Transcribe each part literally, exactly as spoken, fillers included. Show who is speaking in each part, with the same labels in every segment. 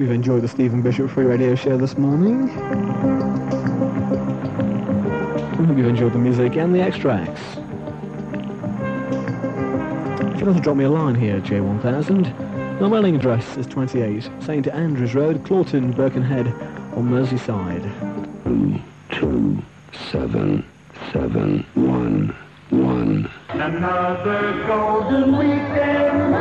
Speaker 1: you've enjoyed the Stephen Bishop Free Radio Show this morning. I hope you've enjoyed the music and the extracts. You can also drop me a line here at J one thousand. My mailing address is twenty-eight Saint Andrews Road, Clawton, Birkenhead, on Merseyside.
Speaker 2: Two, two, seven, seven, one, one.
Speaker 3: Another golden weekend.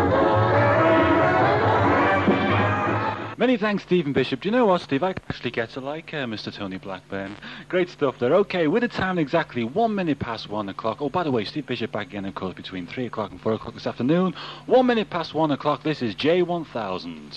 Speaker 4: Many thanks, Stephen Bishop. Do you know what, Steve? I actually get to like uh, Mister Tony Blackburn. Great stuff there. Okay, with the time exactly one minute past one o'clock. Oh, by the way, Steve Bishop back again, of course, between three o'clock and four o'clock this afternoon. One minute past one o'clock. This is J one thousand.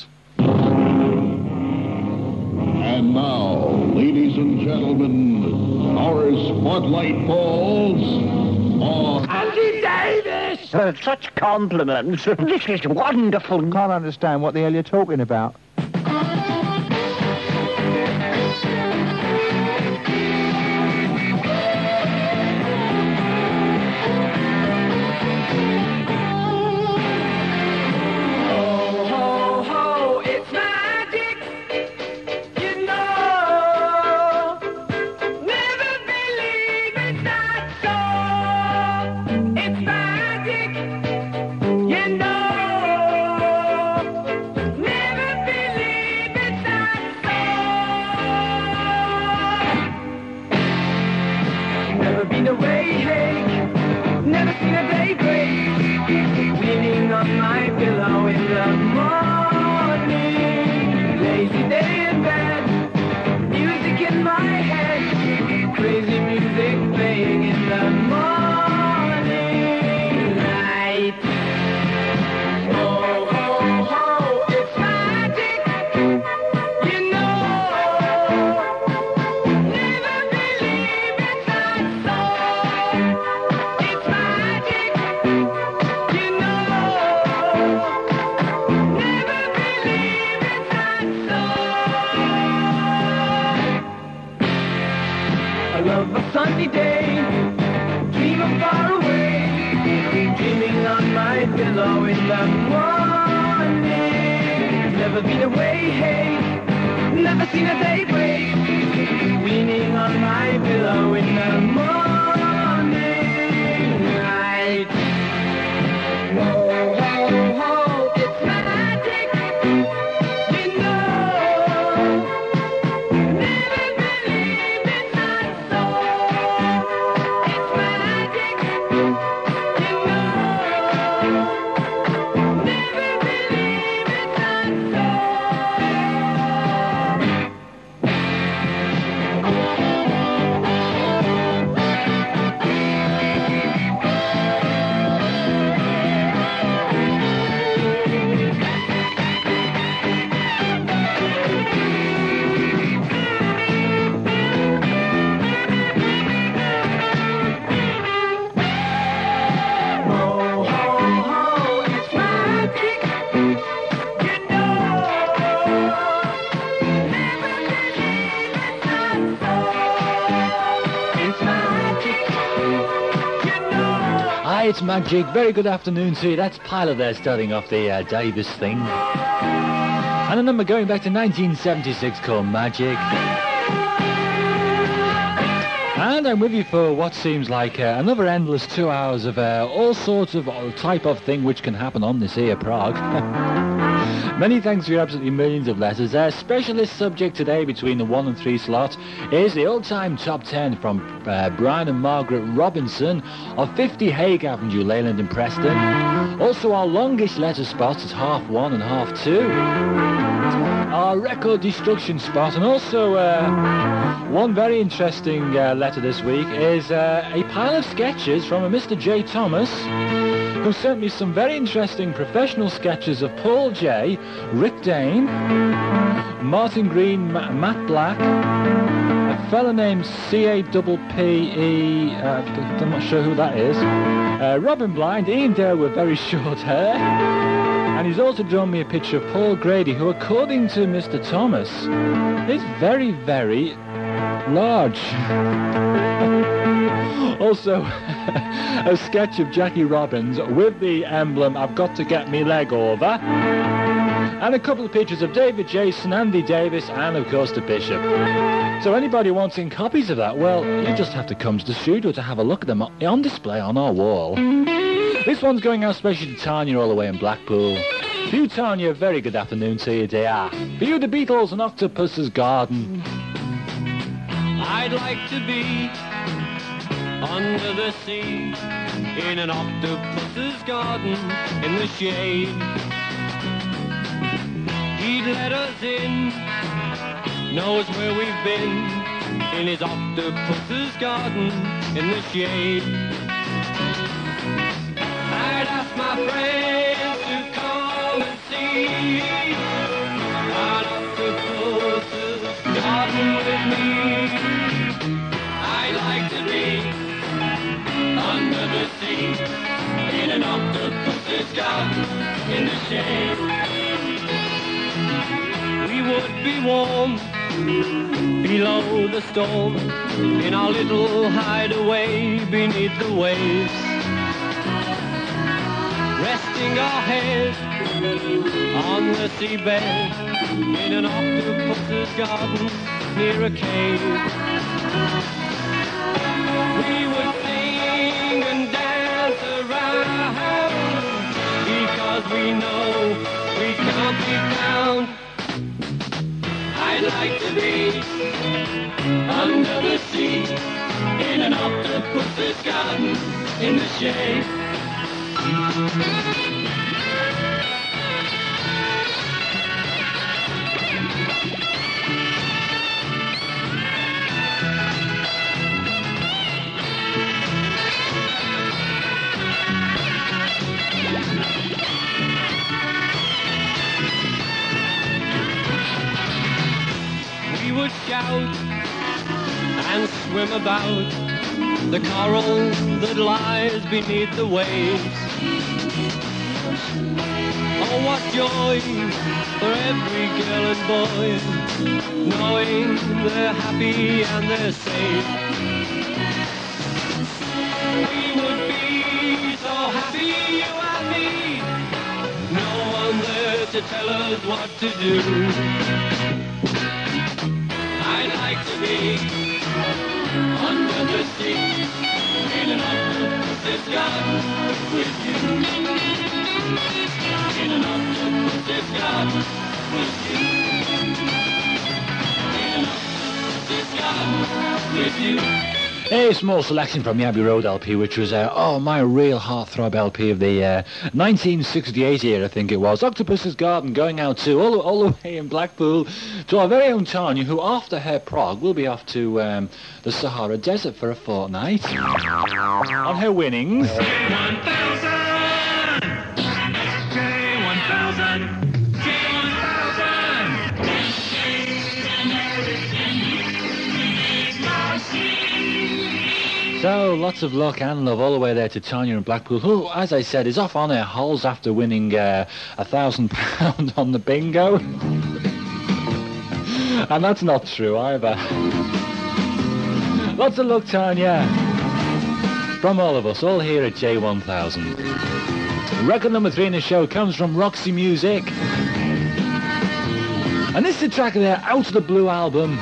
Speaker 5: And now, ladies and gentlemen, our spotlight falls on
Speaker 3: Andy Davis! Uh, such compliments. This is wonderful.
Speaker 6: Can't understand what the hell you're talking about.
Speaker 7: It's Magic. Very good afternoon to you. That's Pilot there starting off the uh, Davis thing. And a number going back to nineteen seventy-six called Magic. And I'm with you for what seems like uh, another endless two hours of uh, all sorts of uh, type of thing which can happen on this here Prague. Many thanks for your absolutely millions of letters. Our specialist subject today between the one and three slot is the all-time top ten from uh, Brian and Margaret Robinson of fifty Hague Avenue, Leyland and Preston. Also our longish letter spot is half one and half two. Our record destruction spot, and also uh, one very interesting uh, letter this week is uh, a pile of sketches from a Mister J. Thomas, who sent me some very interesting professional sketches of Paul J., Rick Dane, Martin Green, Ma- Matt Black, a fella named C A P P E, uh, I'm not sure who that is, uh, Robin Blind, Ian Dale with very short hair, and he's also drawn me a picture of Paul Grady, who according to Mister Thomas is very, very large. Also, a sketch of Jackie Robbins with the emblem, I've got to get me leg over. and a couple of pictures of David Jason, Andy Davis, and of course the Bishop. So anybody wanting copies of that, well, you just have to come to the studio to have a look at them on display on our wall. This one's going out especially to Tanya all the way in Blackpool. For you, Tanya, very good afternoon to you, dear. For you, the Beatles and Octopus's Garden.
Speaker 8: I'd like to be under the sea, in an octopus's garden, in the shade. He'd let us in, knows where we've been, in his octopus's garden, in the shade. I'd ask my friends to come and see an octopus's garden with me. I'd like to be under the sea, in an octopus's garden, in the shade. We would be warm below the storm, in our little hideaway beneath the waves, resting our heads on the seabed, in an octopus's garden near a cave. We would sing and dance around, because we know we can't be found. I'd like to be under the sea, in an octopus's garden, in the shade. We would shout and swim about the coral that lies beneath the waves. Oh, what joy for every girl and boy, knowing they're happy and they're safe. We would be so happy, you and me, no one there to tell us what to do. I'd like to be under the sea, in an octopus's garden with you. In an octopus's garden with you. In an octopus's garden with you.
Speaker 7: A small selection from the Abbey Road L P, which was, uh, oh, my real heartthrob L P of the uh, nineteen sixty-eight year, I think it was. Octopus's Garden, going out to all, all the way in Blackpool to our very own Tanya, who after her prog will be off to um, the Sahara Desert for a fortnight on her winnings.
Speaker 8: J one thousand! J one thousand! J one thousand!
Speaker 7: So, lots of luck and love all the way there to Tanya in Blackpool, who, as I said, is off on her holes after winning uh, a thousand pound on the bingo. And that's not true either. Lots of luck, Tanya. From all of us, all here at J one thousand. Record number three in the show comes from Roxy Music. And this is the track of their Out of the Blue album.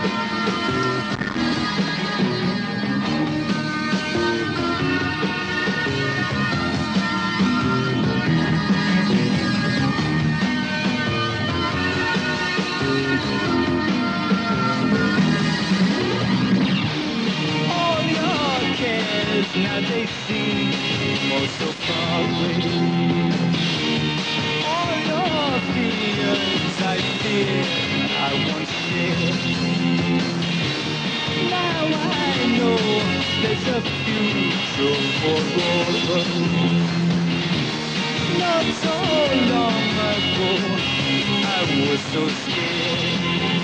Speaker 8: Now they seem oh so far away. All your fears I fear I once shared. Now I know there's a future for all of us. Not so long ago I was so scared.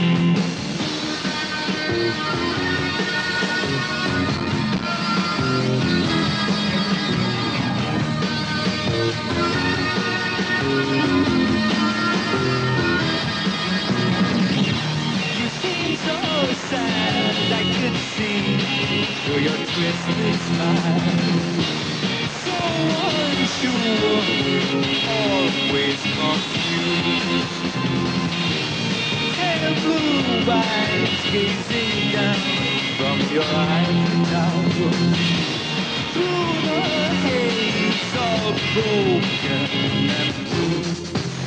Speaker 8: You seem so sad, I could see through your twisted smile. So unsure, always confused. pale blue eyes gazing down from your eyes through the haze, all broken and blue.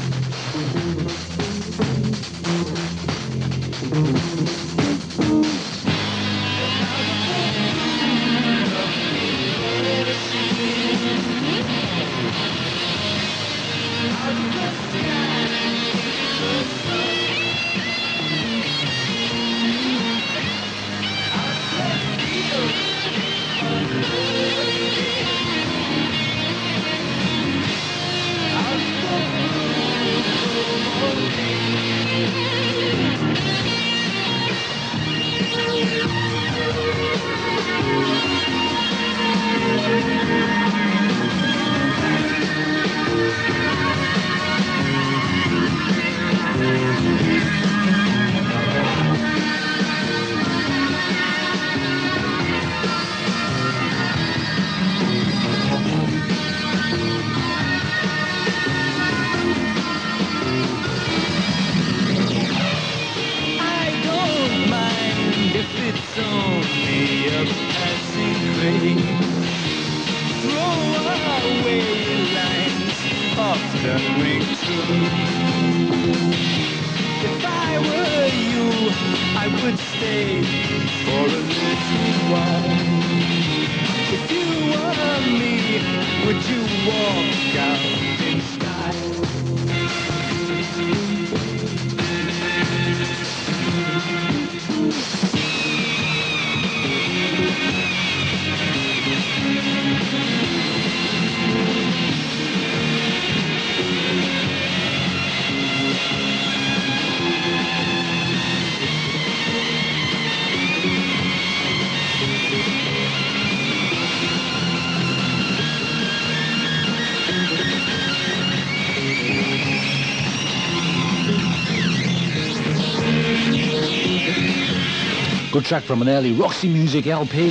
Speaker 7: Good track from an early Roxy Music L P.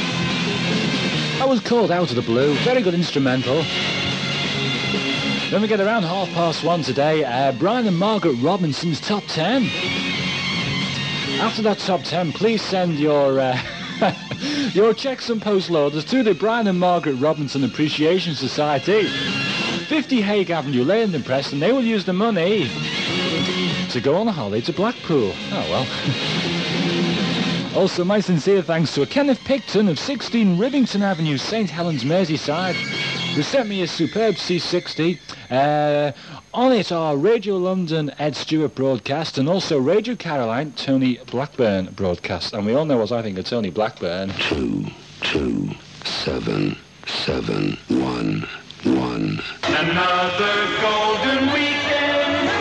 Speaker 7: That was called Out of the Blue. Very good instrumental. Then we get around half past one today, uh, Brian and Margaret Robinson's Top ten. After that Top ten, please send your uh, your checks and postal orders to the Brian and Margaret Robinson Appreciation Society, fifty Hague Avenue, Leyland and Preston. They will use the money to go on a holiday to Blackpool. Oh well. Also, my sincere thanks to a Kenneth Picton of sixteen Rivington Avenue, Saint Helens, Merseyside, who sent me a superb C sixty. Uh, on it are Radio London Ed Stewart broadcast and also Radio Caroline Tony Blackburn broadcast. And we all know what I think of Tony Blackburn.
Speaker 2: Two, two, seven, seven, one, one.
Speaker 8: Another golden weekend.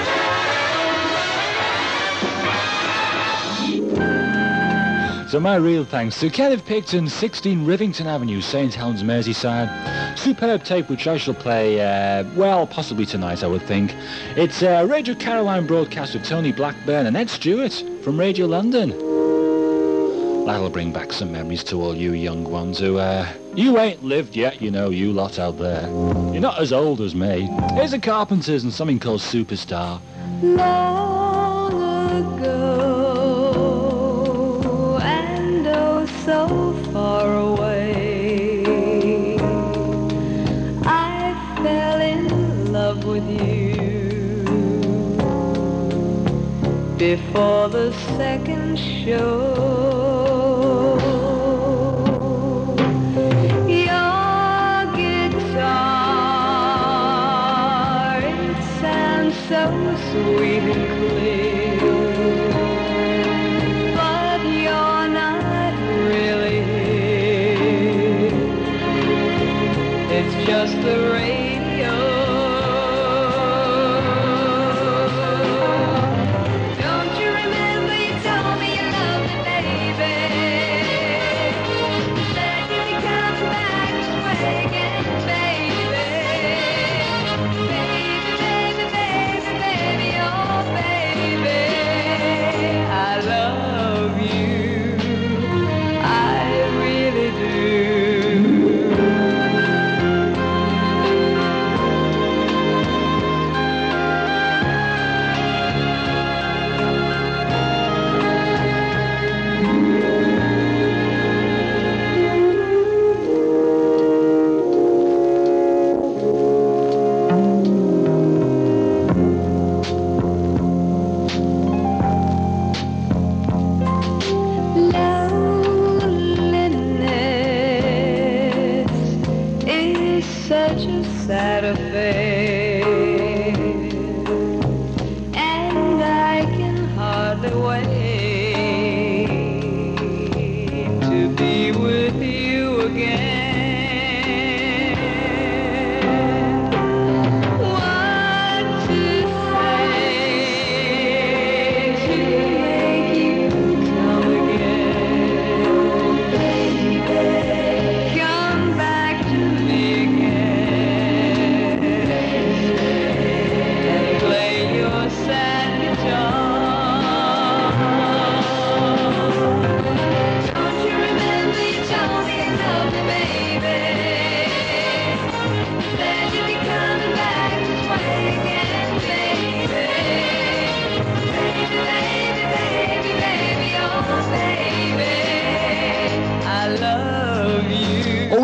Speaker 7: So my real thanks to Kenneth Picton, sixteen Rivington Avenue, Saint Helens, Merseyside. Superb tape which I shall play, uh, well, possibly tonight, I would think. It's a uh, Radio Caroline broadcast with Tony Blackburn and Ed Stewart from Radio London. That'll bring back some memories to all you young ones who, uh, you ain't lived yet, you know, you lot out there. You're not as old as me. Here's the Carpenters and something called Superstar.
Speaker 9: Long ago, and oh so far away, I fell in love with you before the second show. Sweet and clear, but you're not really here. It's just the radio. Don't you remember you told me you loved me, baby? Then you come back this way again, baby. Baby, baby, baby. Oh, baby, I love you, I really do.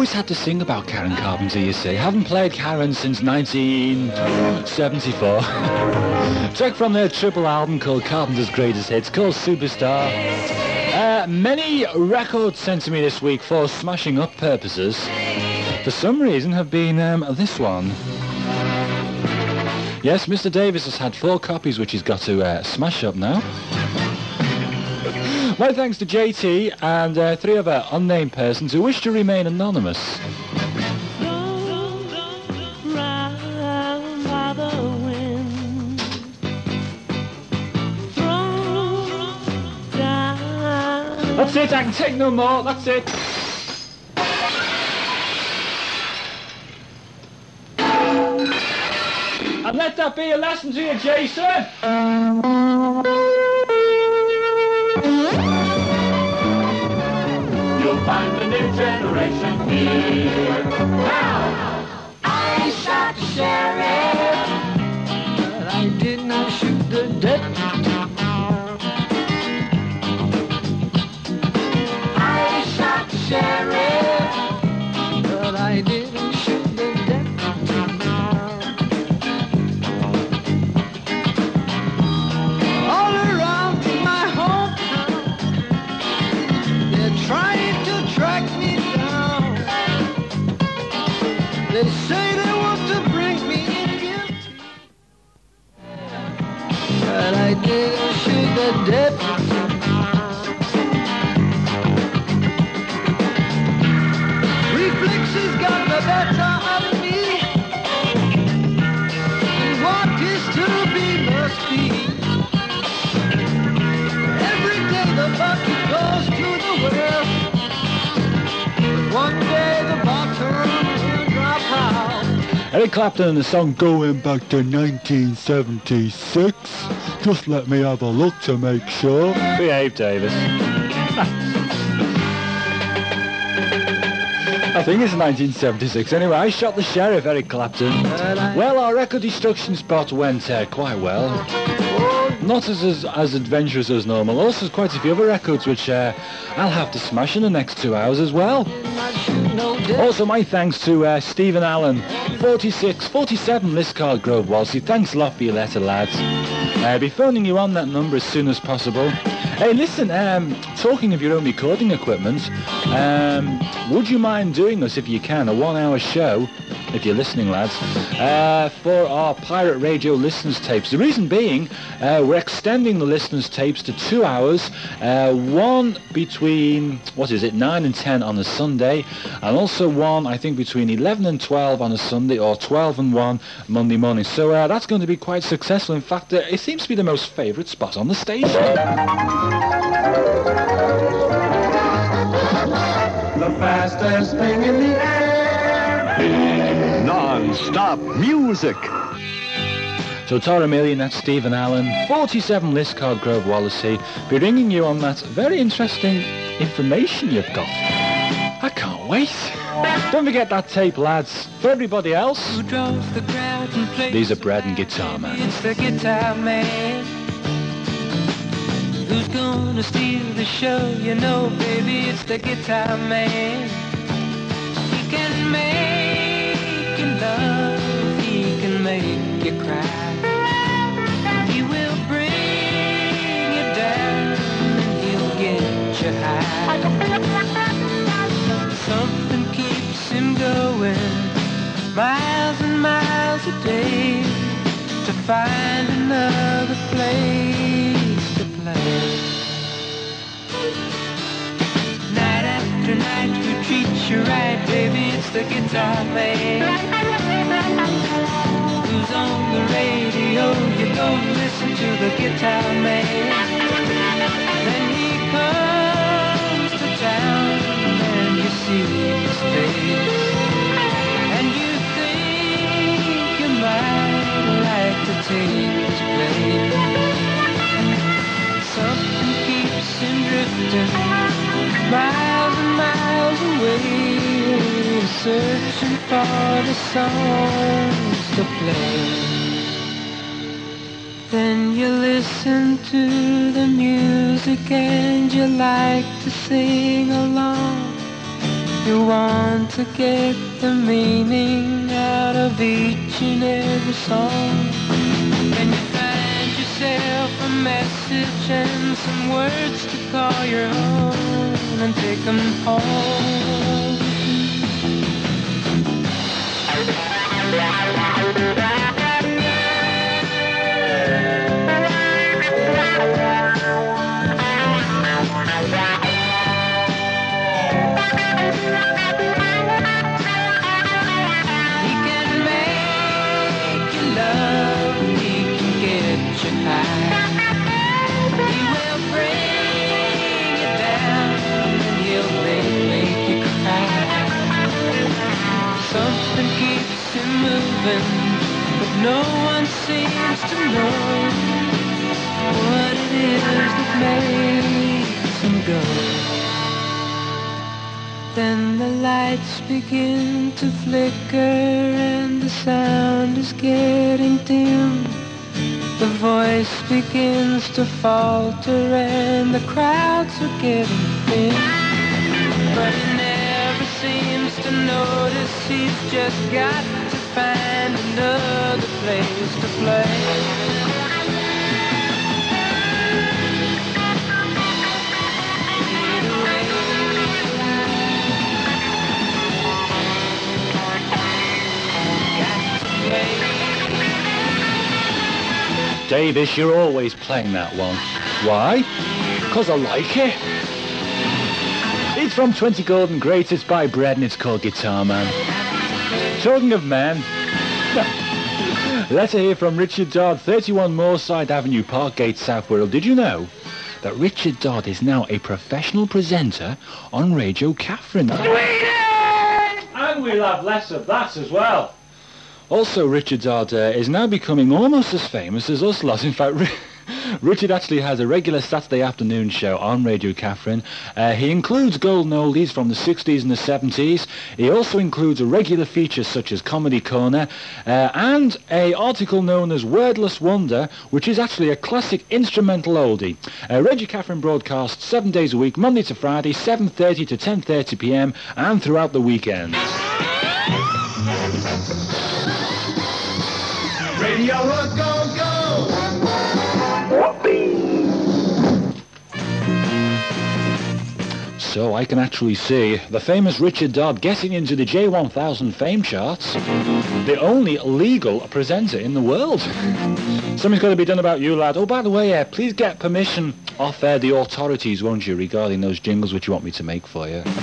Speaker 7: always had to sing about Karen Carpenter, you see. Haven't played Karen since nineteen seventy-four. Track from their triple album called Carpenter's Greatest Hits, called Superstar. Uh, many records sent to me this week for smashing up purposes, for some reason, have been um, this one. Yes, Mister Davis has had four copies which he's got to uh, smash up now. My thanks to J T and uh, three other unnamed persons who wish to remain anonymous. That's it, I can take no more, that's it. And let that be a lesson to you, Jason. You'll find the new generation here. Now!
Speaker 9: I shot the sheriff, but I did not shoot the deputy. I shot the sheriff, but I didn't shoot the deputy. All around my hometown, they're trying to track me down. They say they want to bring me in guilty, but I didn't shoot the deputy. Reflexes got the better of me, and what is to be must be. Every day the bucket goes to the well, one day the bottom will drop out.
Speaker 7: Eric Clapton and the song Going Back to nineteen seventy-six. Just let me have a look to make sure. Behave, Davis. I think it's nineteen seventy-six. Anyway, I shot the sheriff, Eric Clapton. Well, our record destruction spot went uh, quite well. Not as, as as adventurous as normal. Also, quite a few other records which uh, I'll have to smash in the next two hours as well. Also, my thanks to uh, Stephen Allen, forty-six, forty-seven Liscard Grove, Walsey. Thanks a lot for your letter, lads. I'll be phoning you on that number as soon as possible. Hey, listen, um, talking of your own recording equipment, um, would you mind doing this, if you can, a one-hour show, if you're listening, lads, uh, for our Pirate Radio listeners tapes? The reason being, uh, we're extending the listeners tapes to two hours, uh, one between, what is it, nine and ten on a Sunday, and also one, I think, between eleven and twelve on a Sunday, or twelve and one Monday morning. So uh, that's going to be quite successful. In fact, uh, it seems to be the most favourite spot on the station.
Speaker 8: The fastest thing in the air.
Speaker 2: Non-stop music.
Speaker 7: So Tara Million, that's Stephen Allen, forty-seven Liscard Grove, Wallasey, be ringing you on that very interesting information you've got. I can't wait. Don't forget that tape, lads. For everybody else,
Speaker 8: Who draws the crowd and plays
Speaker 7: these are Bread and Guitar Man.
Speaker 8: It's the guitar man. Who's gonna steal the show? You know, baby, it's the guitar man. He can make you love, he can make you cry. He will bring you down and he'll get you high. Something keeps him going miles and miles a day to find another place to play. Night after night, who treats you right, baby, it's the guitar man. Who's on the radio, you go listen to the guitar man. Then he comes to town and you see his face, and you think you might like to take his place. Something keeps him drifting miles and miles away, searching for the songs to play. Then you listen to the music and you like to sing along. You want to get the meaning out of each and every song. And you find yourself a message and some words to call your own and take them home. But no one seems to know what it is that makes him go. Then the lights begin to flicker and the sound is getting dim. The voice begins to falter and the crowds are getting thin. But he never seems to notice he's just got to find another place to play.
Speaker 7: Davis, you're always playing that one. Why? Because I like it. It's from twenty Golden Greats, it's by Bread and it's called Guitar Man. Talking of men, letter here from Richard Dodd, thirty-one Moorside Avenue, Parkgate, South Wirral. Did you know that Richard Dodd is now a professional presenter on Radio Catherine? And we'll have less of that as well. Also, Richard Dodd uh, is now becoming almost as famous as us lot. In fact, Richard actually has a regular Saturday afternoon show on Radio Catherine. Uh, he includes golden oldies from the sixties and the seventies. He also includes a regular feature such as Comedy Corner uh, and a article known as Wordless Wonder, which is actually a classic instrumental oldie. Uh, Radio Catherine broadcasts seven days a week, Monday to Friday, seven thirty to ten thirty p.m. and throughout the weekends.
Speaker 2: Radio Rock, go, go!
Speaker 7: So I can actually see the famous Richard Dodd getting into the J one thousand fame charts, the only legal presenter in the world. Something's got to be done about you, lad. Oh, by the way, uh, please get permission off uh, the authorities, won't you, regarding those jingles which you want me to make for you.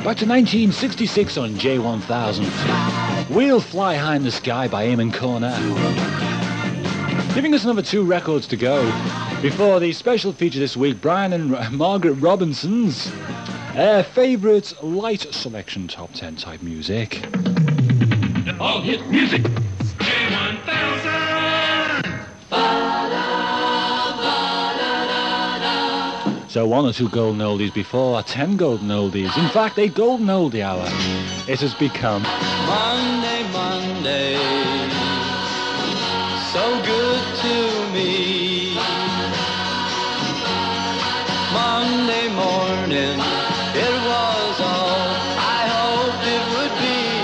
Speaker 7: Back to nineteen sixty-six on J one thousand. We'll Fly High in the Sky by Eamon Corner. Giving us another two records to go before the special feature this week, Brian and R- Margaret Robinson's uh, favourite light selection top ten type music.
Speaker 5: All hit music.
Speaker 2: J one thousand.
Speaker 7: So one or two golden oldies before ten golden oldies. In fact, a golden oldie hour. It has become.
Speaker 8: Monday, Monday, so good to me. Monday morning, it was all I hoped it would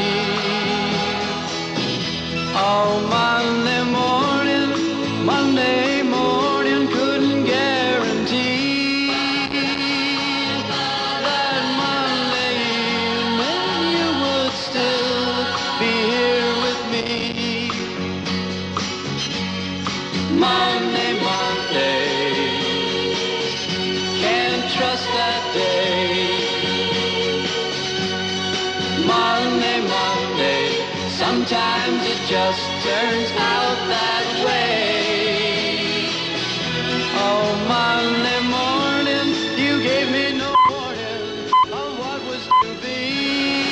Speaker 8: be. Oh, Monday morning, Monday morning, couldn't guarantee that Monday evening you would still be here with me. Monday, Monday, can't trust that day. Monday, Monday, sometimes it just turns out that way. Oh, Monday morning, you gave me no warning of what was to be.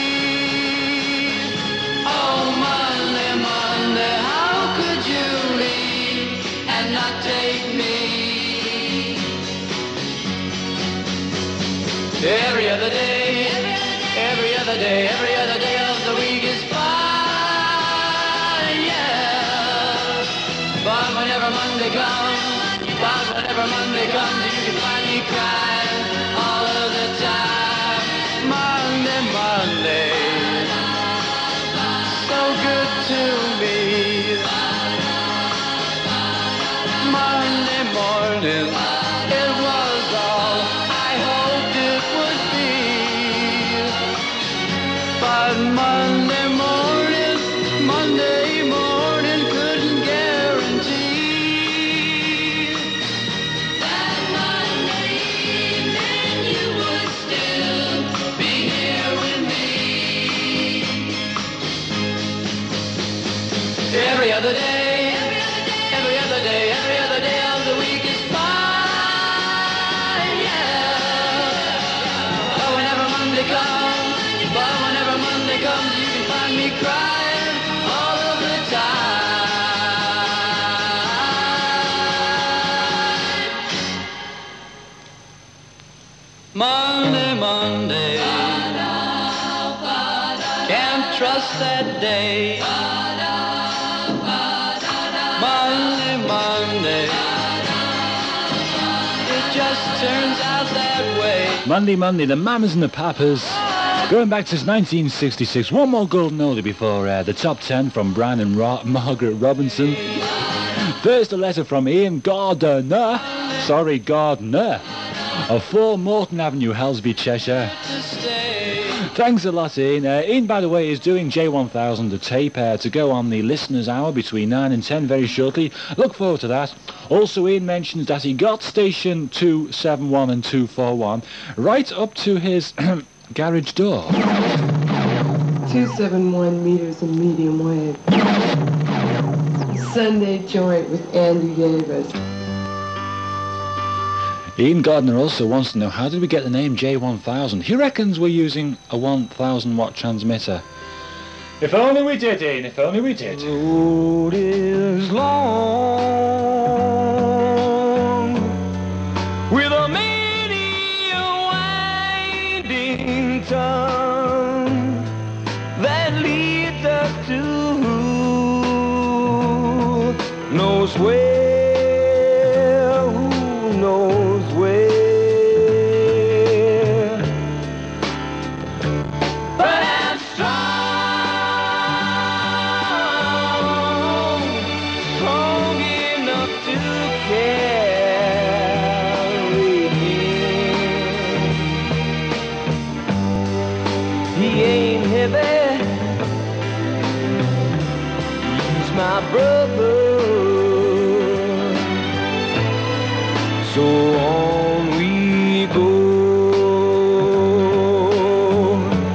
Speaker 8: Oh, Monday, Monday, how could you leave and not take me? Every other day, every other day, every other day of the week is fine, yeah. But whenever Monday comes, but whenever Monday comes, you can find me crying all of the time. Monday, Monday, so good to me. Monday morning, it was all I hoped it would be. But Monday morning, Monday morning, couldn't guarantee that Monday evening you would still be here with me. Every other day, every other day, every other day of the week is fine, yeah. But whenever Monday comes, but whenever Monday comes, you can find me crying all of the time. Monday, Monday, can't trust that day. Monday, Monday, it just turns out that way.
Speaker 7: Monday, Monday, the Mamas and the Papas. Going back to nineteen sixty-six. One more golden oldie before uh, the top ten from Brian and Ro- Margaret Robinson. First, a letter from Ian Gardner. Sorry, Gardner. Of four Morton Avenue, Helsby, Cheshire. Thanks a lot, Ian. Uh, Ian, by the way, is doing J one thousand, the tape, uh, to go on the listeners' hour between nine and ten very shortly. Look forward to that. Also, Ian mentions that he got station two seventy-one and two forty-one right up to his garage door.
Speaker 10: two seventy-one meters in medium wave. Sunday joint with Andy Davis.
Speaker 7: Ian Gardner also wants to know, how did we get the name J one thousand? He reckons we're using a one thousand watt transmitter. If only we did, Ian, if only we did.
Speaker 8: The road is long, with a many winding tongue that leads us to who knows where, who knows where. But I'm strong, strong enough to carry him. He ain't heavy, he's my brother. So on we go.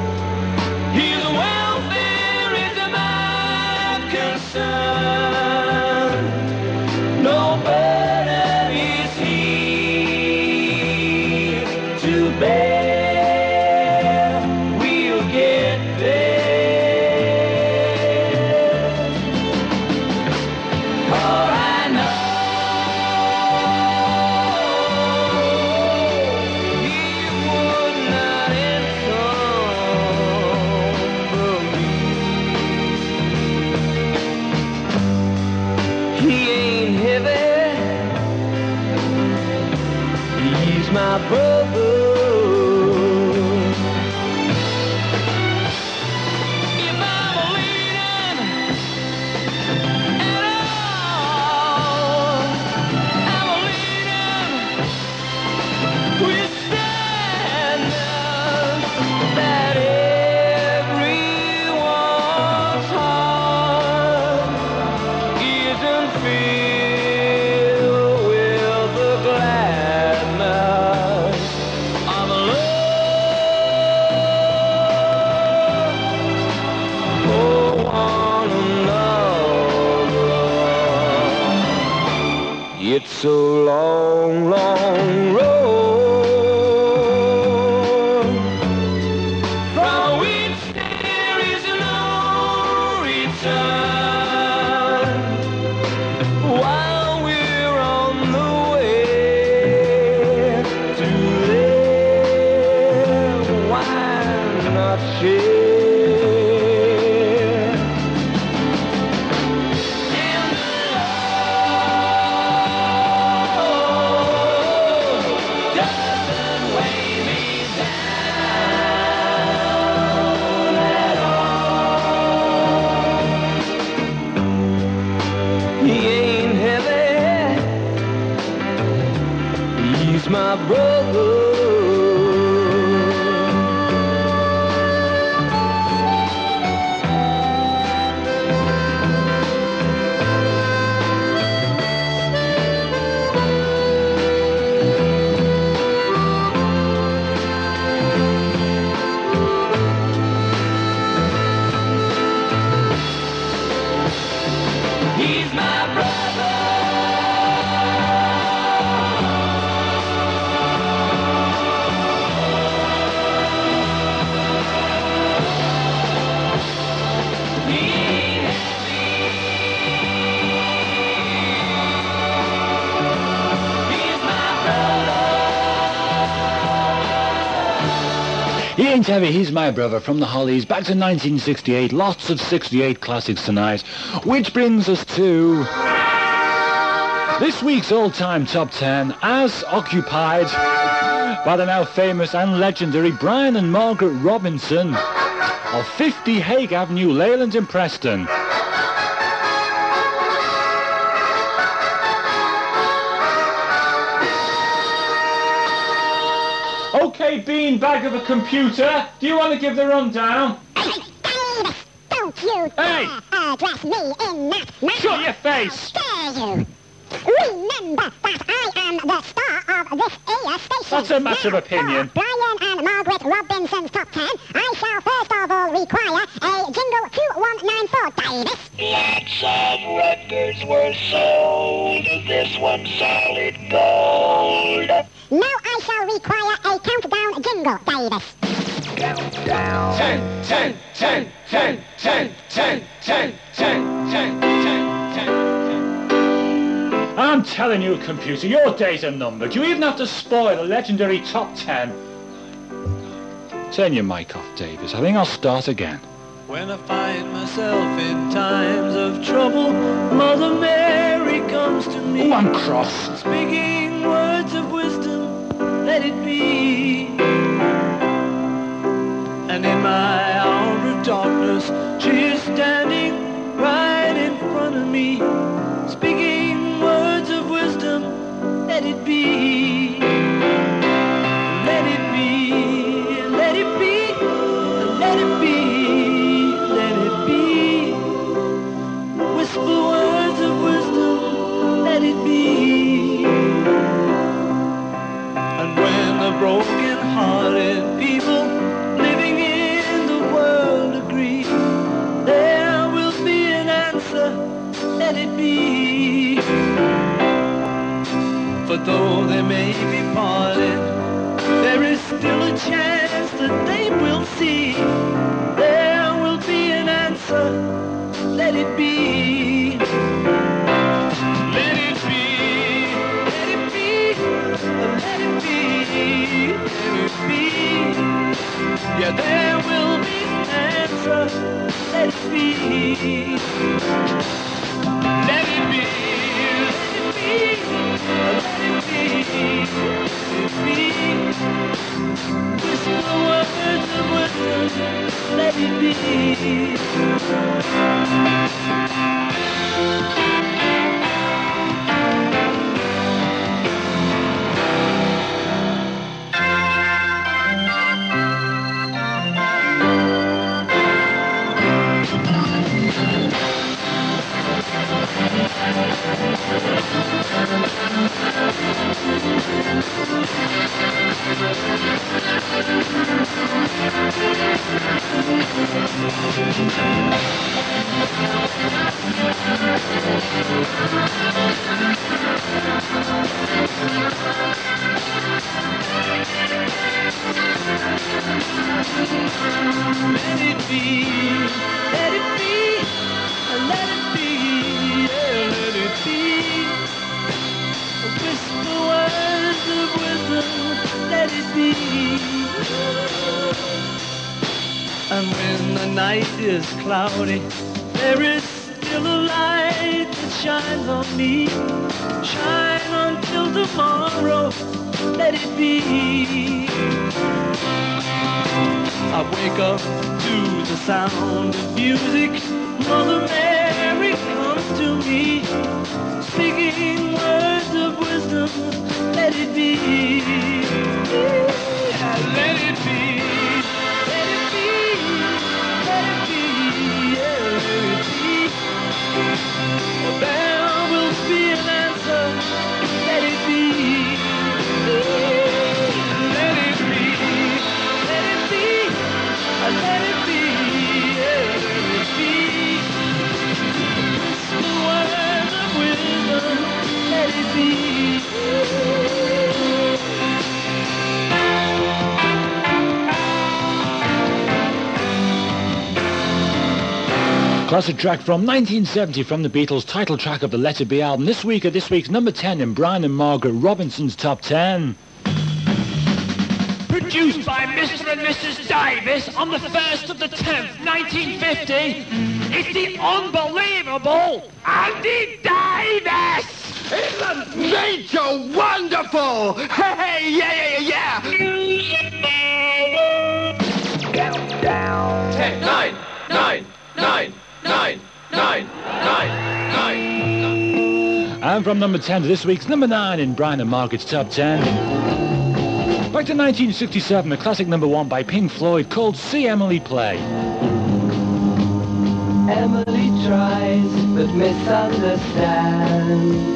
Speaker 11: It's a long, long road from which there is no return. While we're on the way to live, why not share? My brother, he's my brother.
Speaker 7: He ain't heavy, he's my brother from the Hollies, back to nineteen sixty-eight, lots of sixty-eight classics tonight, which brings us to this week's all-time top ten, as occupied by the now famous and legendary Brian and Margaret Robinson of fifty Hague Avenue, Leyland in Preston. Okay, beanbag of a computer, do you want to give the rundown?
Speaker 12: Don't you
Speaker 7: Hey!
Speaker 12: address me in that manner.
Speaker 7: Shut your face!
Speaker 12: Dare you? Remember that I am the star of this here station.
Speaker 7: That's a matter of
Speaker 12: Now,
Speaker 7: opinion.
Speaker 12: for Brian and Margaret Robinson's top ten, I shall first of all require a jingle two one nine four, Davis.
Speaker 13: Lots of records were sold. This one's solid gold.
Speaker 12: Now I shall require a countdown jingle, Davis.
Speaker 11: Countdown. Ten, ten, ten, ten, ten, ten, ten, ten, ten, ten, ten.
Speaker 7: I'm telling you, computer, your days are numbered. You even have to spoil the legendary top ten. Turn your mic off, Davis. I think I'll start again.
Speaker 8: When I find myself in times of trouble, Mother Mary comes to me.
Speaker 7: Oh, I'm cross.
Speaker 8: Speaking words of wisdom, let it be. And in my hour of darkness, she is standing right in front of me. Speaking words of wisdom, let it be. Let it be, let it be, let it be, let it be. Whisper words of wisdom, let it be. And when the broken-hearted people living in the world agree, there will be an answer, let it be. For though they may be parted, there is still a chance that they will see. There will be an answer, let it be. Let it be, let it be, let it be, let it be. Yeah, there will be an answer, let it be. Let it be, let it be, let it be, let it be. Whisper words of wisdom, let it be.
Speaker 12: Thank you.
Speaker 8: Let it be, let it be, let it be, yeah, let it be. Whisper words of wisdom, let it be. And when the night is cloudy, there is still a light that shines on me. Shine until tomorrow, let it be. I wake up to the sound of music. Mother Mary comes to me, speaking words of wisdom. Let it be. Yeah, let it be. Let it be. Let it be. Yeah, let it be. Well, there will be an answer. Let it be. Let it be. Let it be. Let it be. Yeah, let it be. Whisper words of wisdom. Let it be.
Speaker 7: Classic track from nineteen seventy from the Beatles, title track of the Let It Be album. This week at this week's number ten in Brian and Margaret Robinson's Top ten.
Speaker 14: Produced by Mister and Missus Davis on the first of the tenth, nineteen fifty. It's the unbelievable Andy Davis!
Speaker 11: Isn't nature wonderful? Hey, yeah, yeah, yeah! Down, down. Ten, nine, nine, nine, nine, nine, nine, nine.
Speaker 7: And from number ten to this week's number nine in Brian and Margaret's Top ten. Back to nineteen sixty-seven, a classic number one by Pink Floyd called See Emily Play.
Speaker 9: Emily tries but misunderstands.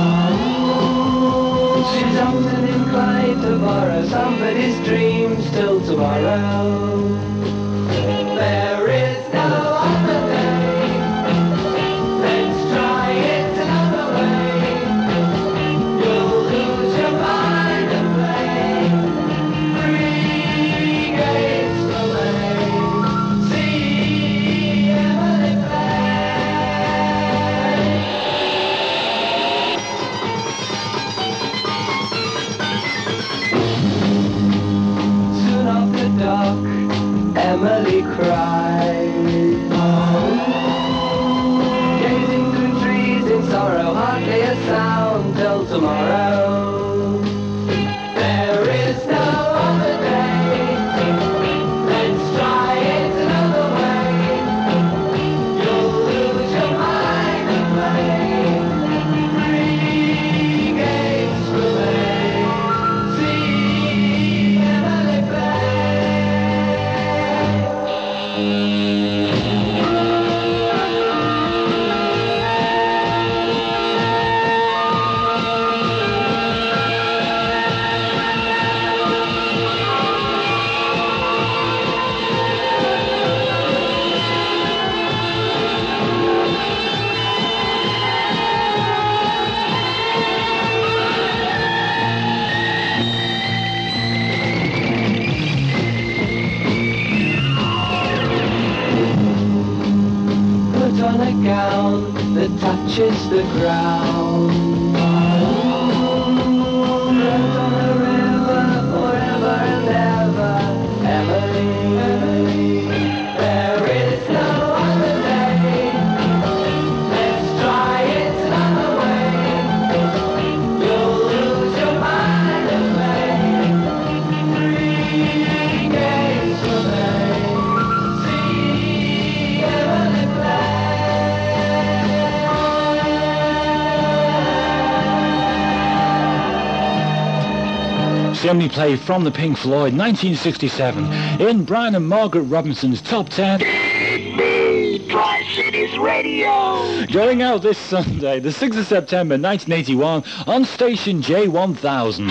Speaker 9: She's often inclined to borrow somebody's dreams till tomorrow. There is no other day. Let's try it another way. You'll lose your mind and play. Three gates away. See Emily play. Soon after dark, Emily cries. Gazing through trees in sorrow, hardly a sound till tomorrow. There is no other day. Let's try it another way. You'll lose your mind and play. Three games remain. See Emily play. Put on a gown that touches the ground. Float on a river forever and ever. Emily, Emily, there is no other day. Let's try it another way. You'll lose your mind and play. Three games remain. See Emily play.
Speaker 7: See Emily Play from the Pink Floyd, nineteen sixty-seven, in Brian and Margaret Robinson's Top ten.
Speaker 13: Tri-Cities Radio.
Speaker 7: Going out this Sunday, the sixth of September, nineteen eighty-one, on station J one thousand.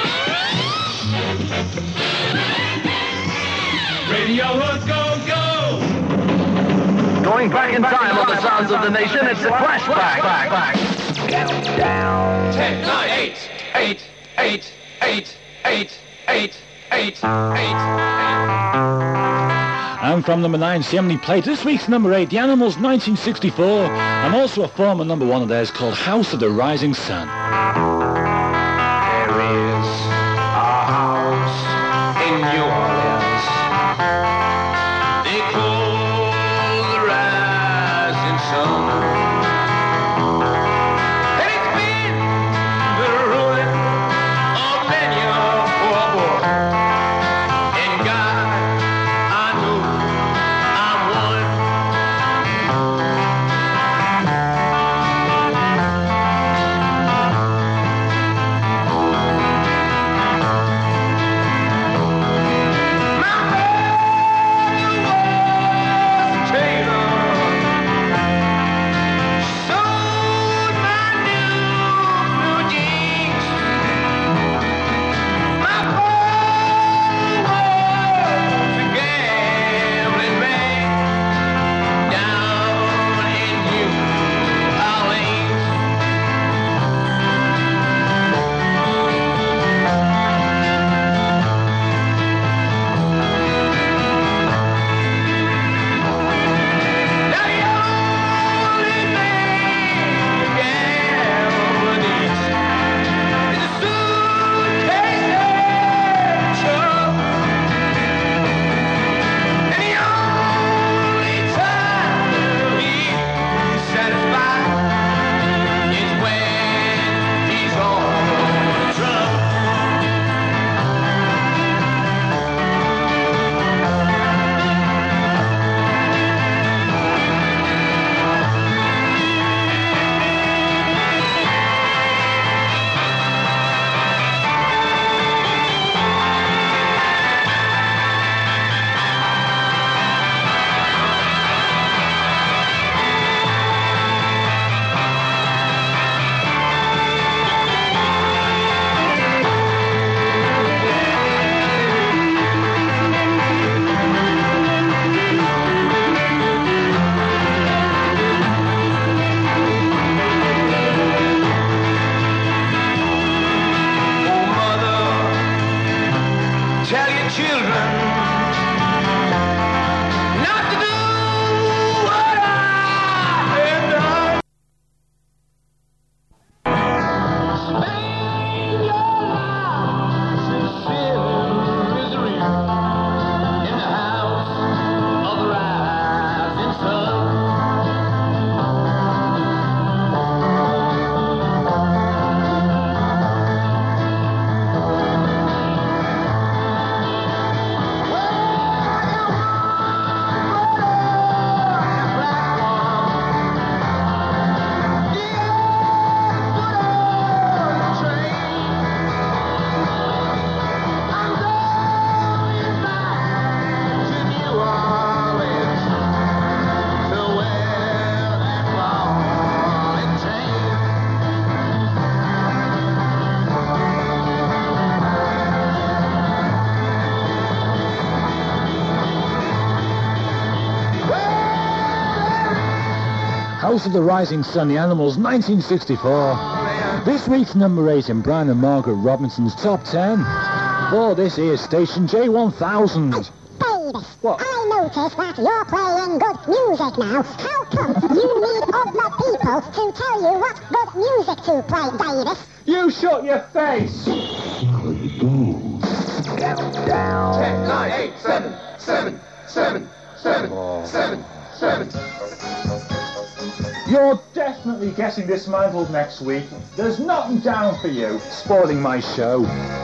Speaker 2: Radio a go go.
Speaker 11: Going back in time on the sounds of the nation, it's a flashback.
Speaker 13: Down, down.
Speaker 2: Ten, nine, eight, eight, eight, eight, eight, eight, eight, eight, eight.
Speaker 7: down from number nine, see how many played. This week's number eight, The Animals, nineteen sixty-four, and also a former number one of theirs called House of the Rising Sun.
Speaker 11: There is a house in New Orleans. They call the rising sun. And it's been the ruin of many a poor boy. And God, I know I'm one. Tell your children not to do what I have done. Spend your lives in sin and misery in the house of the rising sun.
Speaker 7: House of the Rising Sun, The Animals, nineteen sixty-four. This week's number eight in Brian and Margaret Robinson's top ten. For this here station, J one thousand.
Speaker 12: Davis,
Speaker 7: what?
Speaker 12: I notice that you're playing good music now. How come you need other people to tell you what good music to play, Davis?
Speaker 6: You shut your face!
Speaker 11: Ten, nine, eight, seven, seven, seven, seven, seven, seven.
Speaker 6: You're definitely getting dismantled next week. There's nothing down for you. Spoiling my show.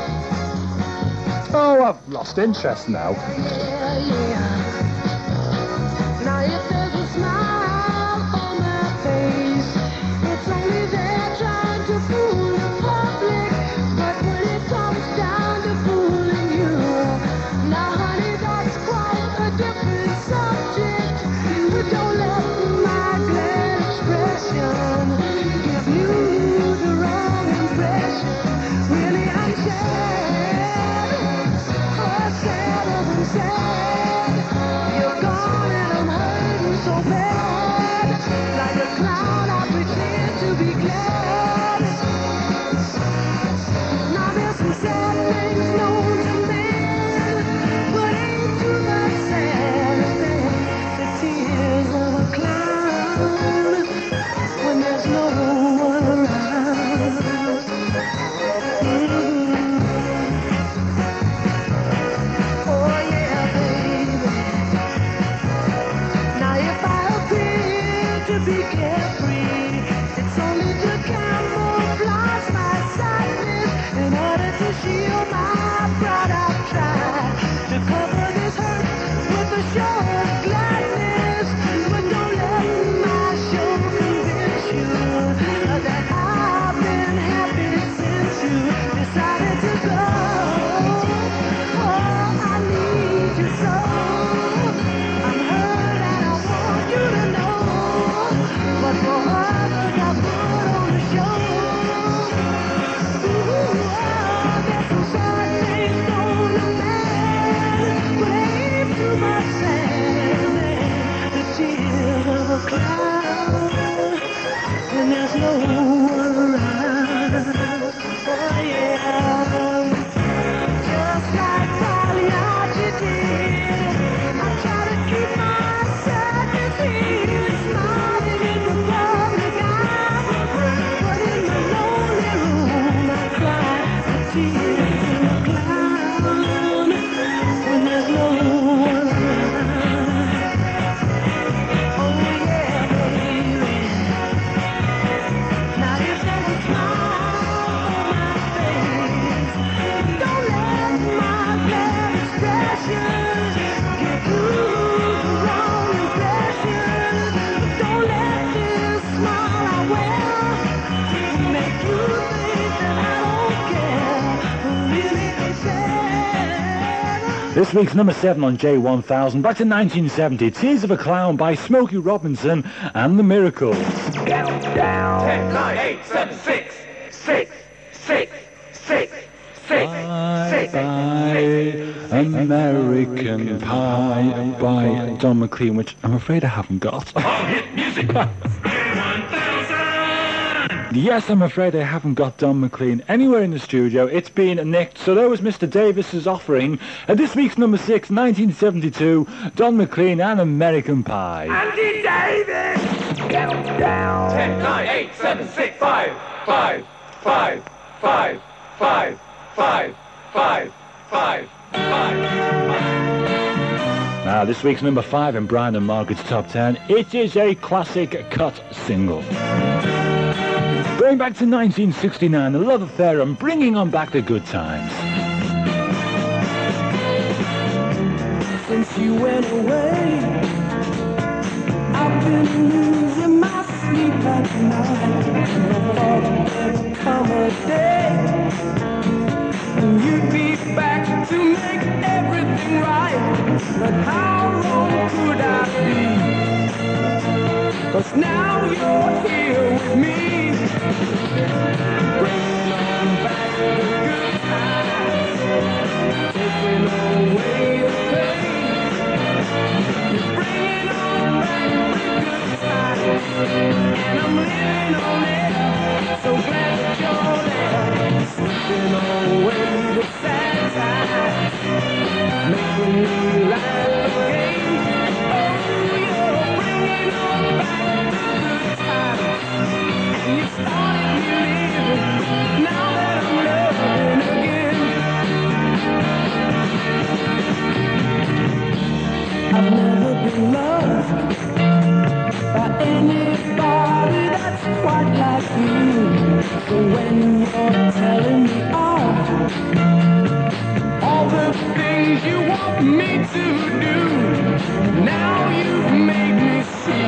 Speaker 6: Oh, I've lost interest now.
Speaker 9: Yeah, yeah. Now if there's a smile on my face, it's only there trying to fool the public. But when it comes down to fooling you, now honey, that's quite a different subject. But don't let my glad expression give you the wrong impression. Really, I'm sad. Oh, sad, oh, I'm sad. the show of gladness, but don't let my show convince you that I've been happy since you decided to go. Oh, I need you so. I'm hurt and I want you to know. But for others I put on the show. Ooh, oh, there's some sad things on the man, but ain't too much sadness. The tears of a cloud, and there's no one around. Oh yeah, just like Pagliacci did, I try to keep my sadness in, smiling in the public eye, but in the lonely room I cry the tears in the cloud when there's no one around. Oh yeah, baby. Now if there's a smile on my face, don't let my glad expression give you the wrong impression. Don't let this smile I wear make you think that I don't care. Really it's sad.
Speaker 7: This week's number seven on J one thousand, back to nineteen seventy, Tears of a Clown by Smokey Robinson and the Miracles.
Speaker 11: Down, down. Ten, nine, eight, seven, six, six, six, six, six,
Speaker 7: Bye bye, American Pie by Don McLean, which I'm afraid I haven't got.
Speaker 5: All hit music. J one thousand.
Speaker 7: Yes, I'm afraid I haven't got Don McLean anywhere in the studio. It's been nicked, so that was Mister Davis's offering. Uh, this week's number six, nineteen seventy-two, Don McLean and American Pie.
Speaker 11: Andy Davis. Down, down. Ten, nine, eight, seven, six, five, five, five, five, five, five, five, five, five.
Speaker 7: Now, this week's number five in Brian and Margaret's top ten, it is a classic cut single. Going back to nineteen sixty-nine, the love affair and bringing on back the good times.
Speaker 9: Since you went away, I've been losing my sleep at night. I thought there'd come a day and you'd be back to make everything right. But how long could I be? 'Cause now you're here with me, bringing on back the good times, taking away the pain. You're bringing on back the good times, and I'm living on it. So glad that you're there, slipping away the sad times, making me laugh again. Oh, you're bringing on back the good times, and you started me living. Now that I'm loving again, I've never been loved by anybody that's quite like you. So when you're telling me off all the things you want me to do, now you've made me see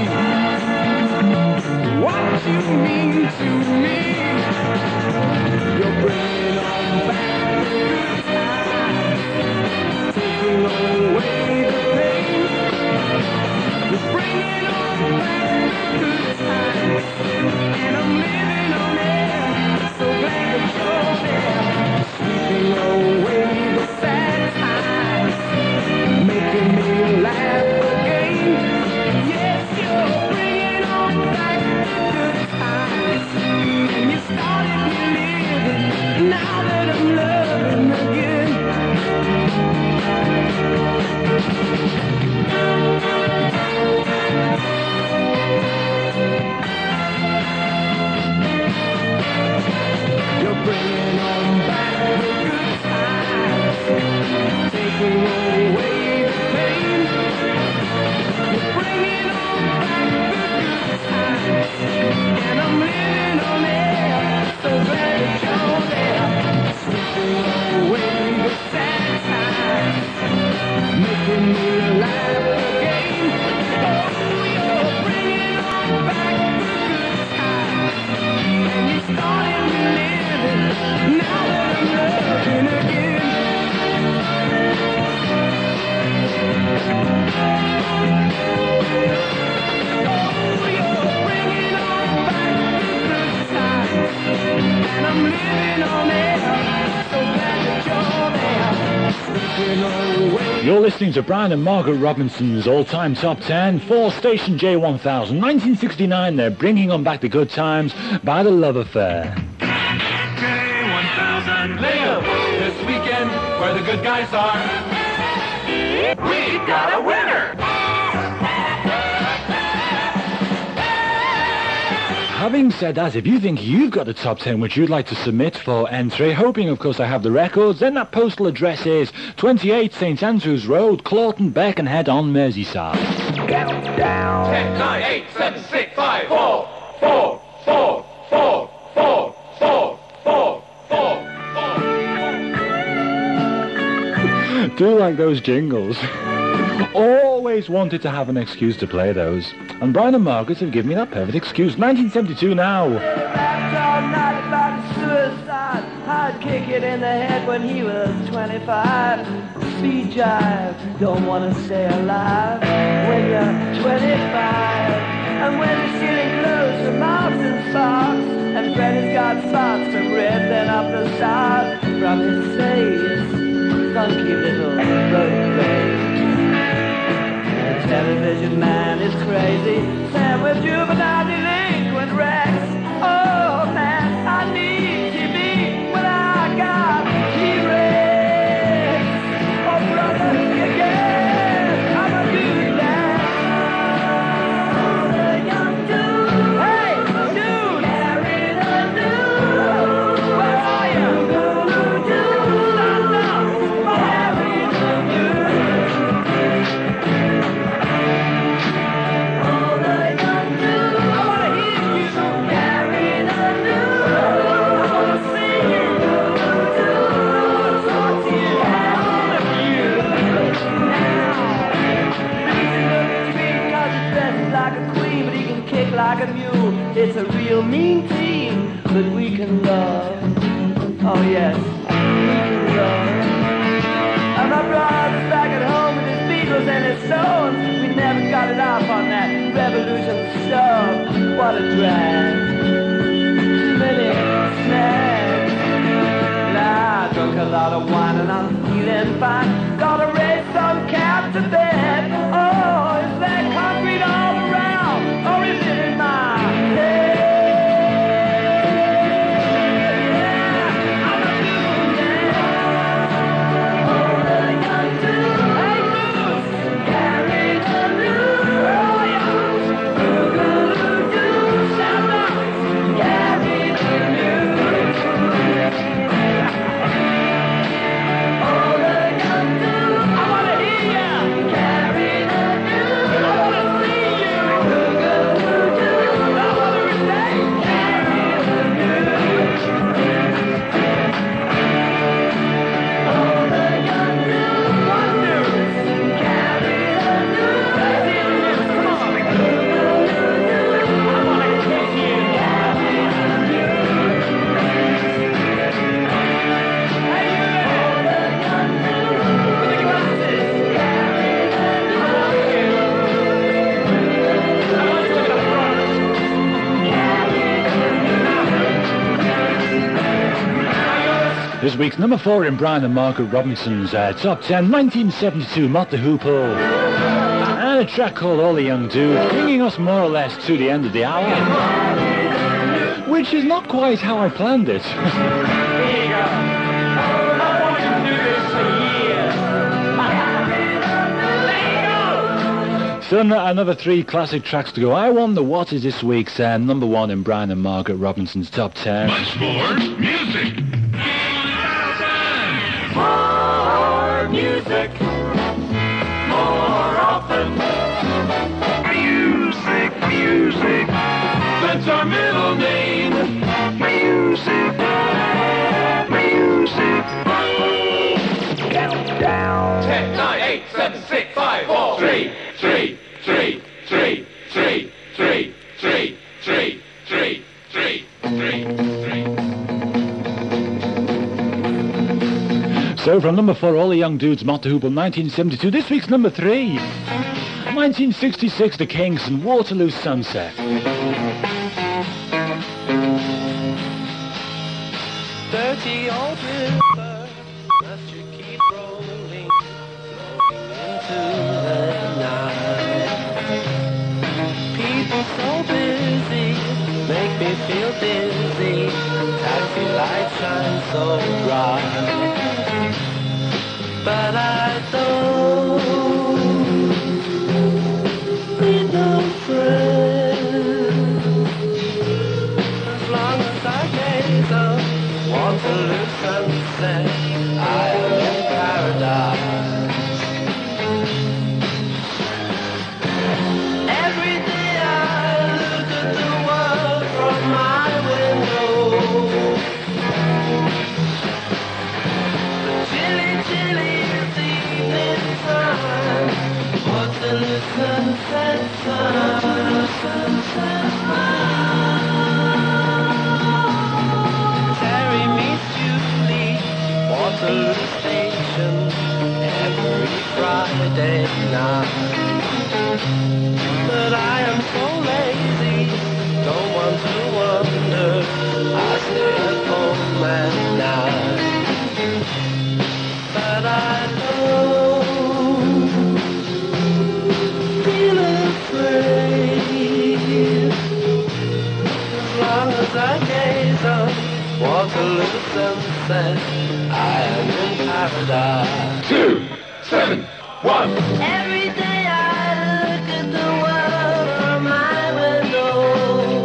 Speaker 9: what you mean to me. You're bringing on back the good times, taking away the pain. You're bringing on back the good times, and I'm living on it. So glad that you're there, sweeping away the sad times, making me laugh.
Speaker 7: listening to Brian and Margaret Robinson's all-time top ten for Station J one thousand. nineteen sixty-nine, they're bringing on back the good times by The Love Affair.
Speaker 2: J one thousand Lego this weekend where the good guys are. We got a winner!
Speaker 7: Having said that, if you think you've got a top ten which you'd like to submit for entry, hoping of course I have the records, then that postal address is twenty-eight St Andrews Road, Clawton, Birkenhead on Merseyside.
Speaker 2: ten, nine, eight, seven, six, five, four, four, four, four, four, four, four, four, four.
Speaker 7: Do like those jingles. Always wanted to have an excuse to play those. And Brian and Margaret have given me that perfect excuse. nineteen seventy-two now.
Speaker 8: All night about his suicide. I'd kick it in the head when he was twenty-five. Speed jive, don't want to stay alive when you're twenty-five. And when you're stealing clothes from Marks and Sparks, and Freddy's got spots from ripping up the stars from his face. Funky little road rage. The television man is crazy, Sam with juvenile delinquent Rex. Oh man, I need T V when I got T-Rex. Oh brother, again, I'm a good man. Young dude, hey dude, carry the dude. Where are you? Dude, stand up, carry the dude. Like a mule, it's a real mean team, but we can love. Oh yes, we can love. And my brother's back at home with his Beatles and his Stones. We never got it off on that revolution stuff. What a drag. Too many snacks. Nah, I drunk a lot of wine and I'm feeling fine. Gotta raise some cap to bed. Oh, is that concrete all around? Or is it in my head? Yeah, I'm a new man. Oh, the young dude. Hey, Bruce, carry the news. Oh, yeah. Boo-goo-doo, stand up, carry the news. Oh, the young dude. I wanna hear ya. Carry the news. I wanna see you. Boo-goo-doo, I wanna relate. Carry the news. Oh, the young dude. One dude. Carry the news. Let's hear the news. Come on. Boo-goo-doo, I wanna kiss you. Carry the news. Hey, you there. Oh, the young dude. With the glasses. Carry the news. I want you. I want you to look at the front.
Speaker 7: This week's number four in Brian and Margaret Robinson's uh, top ten, nineteen seventy-two, Mott the Hoople. And a track called All the Young Dude, bringing us more or less to the end of the hour. Which is not quite how I planned it.
Speaker 2: Here you go. I want you to do this for years. There you go.
Speaker 7: Still an- another three classic tracks to go. I wonder what is this week's uh, number one in Brian and Margaret Robinson's top ten.
Speaker 5: Much more music.
Speaker 2: More music. More often.
Speaker 5: Music, music,
Speaker 2: That's our middle name.
Speaker 5: music, music.
Speaker 2: ten, nine, eight, seven, six, five, four, three, three, three, three, three, three, three, three, three, three, three, three.
Speaker 7: So from number four, All the Young Dudes, Mott the Hoople, nineteen seventy-two. This week's number three, nineteen sixty-six, The Kinks and Waterloo Sunset.
Speaker 8: Dirty old river, must you keep rolling, flowing feel dizzy. Taxi lights shine so bright, but I don't need no friend. As long as I gaze on Waterloo sunset, I am in paradise. Every day I look at the world from my window. The chilly, chilly is the evening time. Waterloo sunset sun, sunset sun. Terry meets Julie, Waterloo Station, every Friday night. But I am so lazy, don't want to wonder, I stay at home at night. But I don't feel afraid, as long as I gaze on Waterloo sunset, I am in paradise.
Speaker 2: Two, seven, one.
Speaker 8: Every day I look at the world from my window.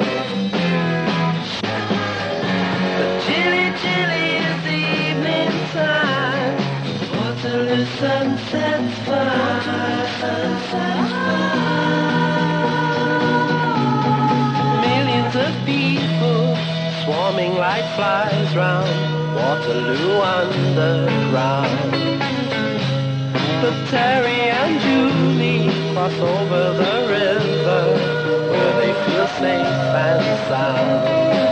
Speaker 8: The chilly, chilly is the evening time. Waterloo sunset's fine. Millions of people swarming like flies round Waterloo underground. But Terry and Julie cross over the river where they feel safe and sound.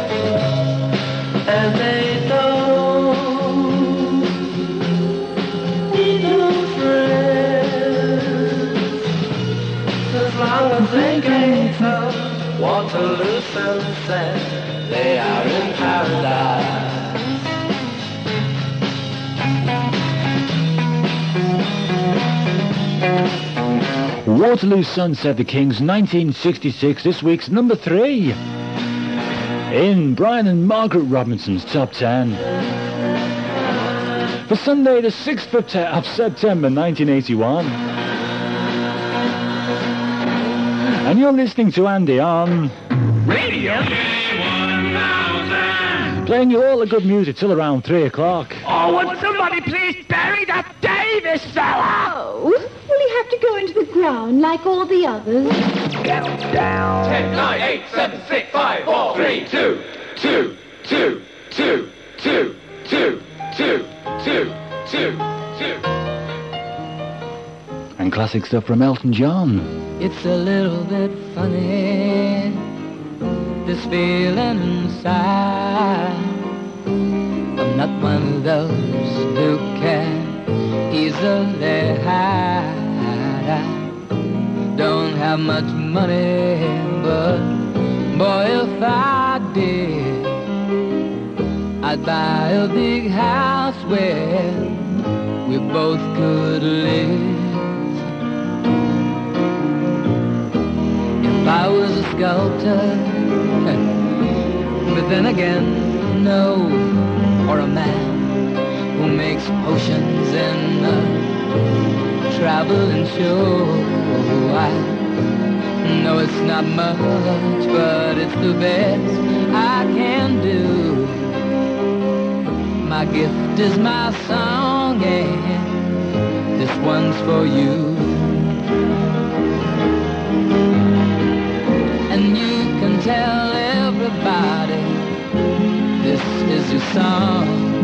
Speaker 8: And they don't need no friends, as long as they gaze on Waterloo sunset, they are in paradise.
Speaker 7: Waterloo Sunset, the Kings, nineteen sixty-six, this week's number three in Brian and Margaret Robinson's top ten. For Sunday, the sixth of, te- of September, nineteen eighty-one. And you're listening to Andy on
Speaker 2: Radio
Speaker 7: playing you all the good music till around three o'clock.
Speaker 14: Oh, would somebody please bury that Davis fella?
Speaker 15: Oh, will he have to go into the ground like all the others?
Speaker 2: Countdown. Ten, nine, eight, seven, six, five, four, three, two, two, two, two, two, two, two, two, two, two.
Speaker 7: And classic stuff from Elton John.
Speaker 8: It's a little bit funny, this feeling inside. I'm not one of those who can easily hide. I don't have much money, but boy, if I did, I'd buy a big house where we both could live. If I was a sculptor, but then again, no, or a man who makes potions in a traveling show. I know it's not much, but it's the best I can do. My gift is my song, and this one's for you. And you can tell everybody this is your song.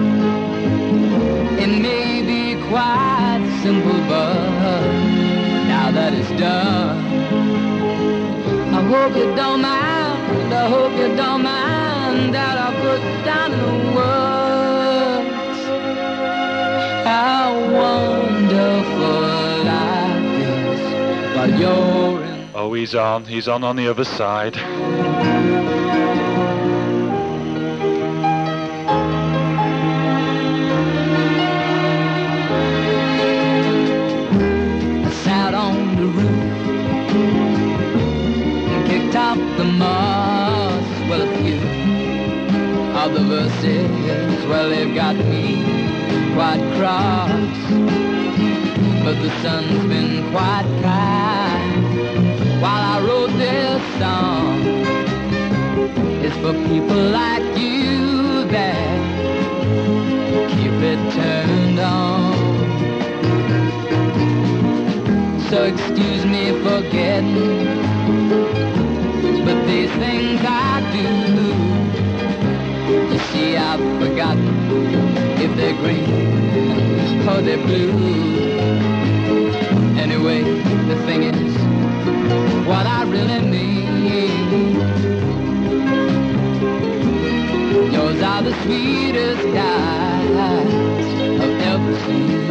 Speaker 8: It may be quite simple, but now that it's done, I hope you don't mind, I hope you don't mind that I put down in the words how wonderful life is while you're in.
Speaker 4: Oh, he's on. He's on on the other side.
Speaker 8: I sat on the roof and kicked out the moss. Well, a few Now the verses, well, they've got me quite cross, but the sun's been quite kind while I wrote this song. It's for people like you that keep it turned on. So excuse me for getting, but these things I do, you see I've forgotten if they're green or they're blue. Anyway, the thing is, what I really mean, yours are the sweetest eyes I've ever seen.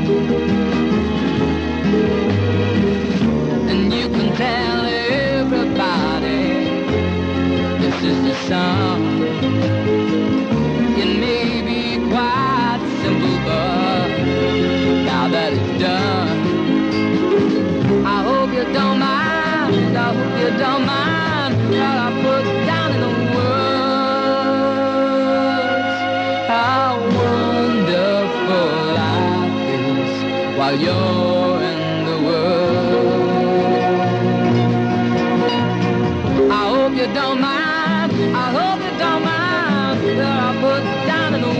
Speaker 8: And you can tell everybody this is the song. It may be quite simple, but now that it's done, I hope you don't mind, I hope you don't mind what I put down in the words. How wonderful life is while you're in the world. I hope you don't mind, I hope you don't mind what I put down in the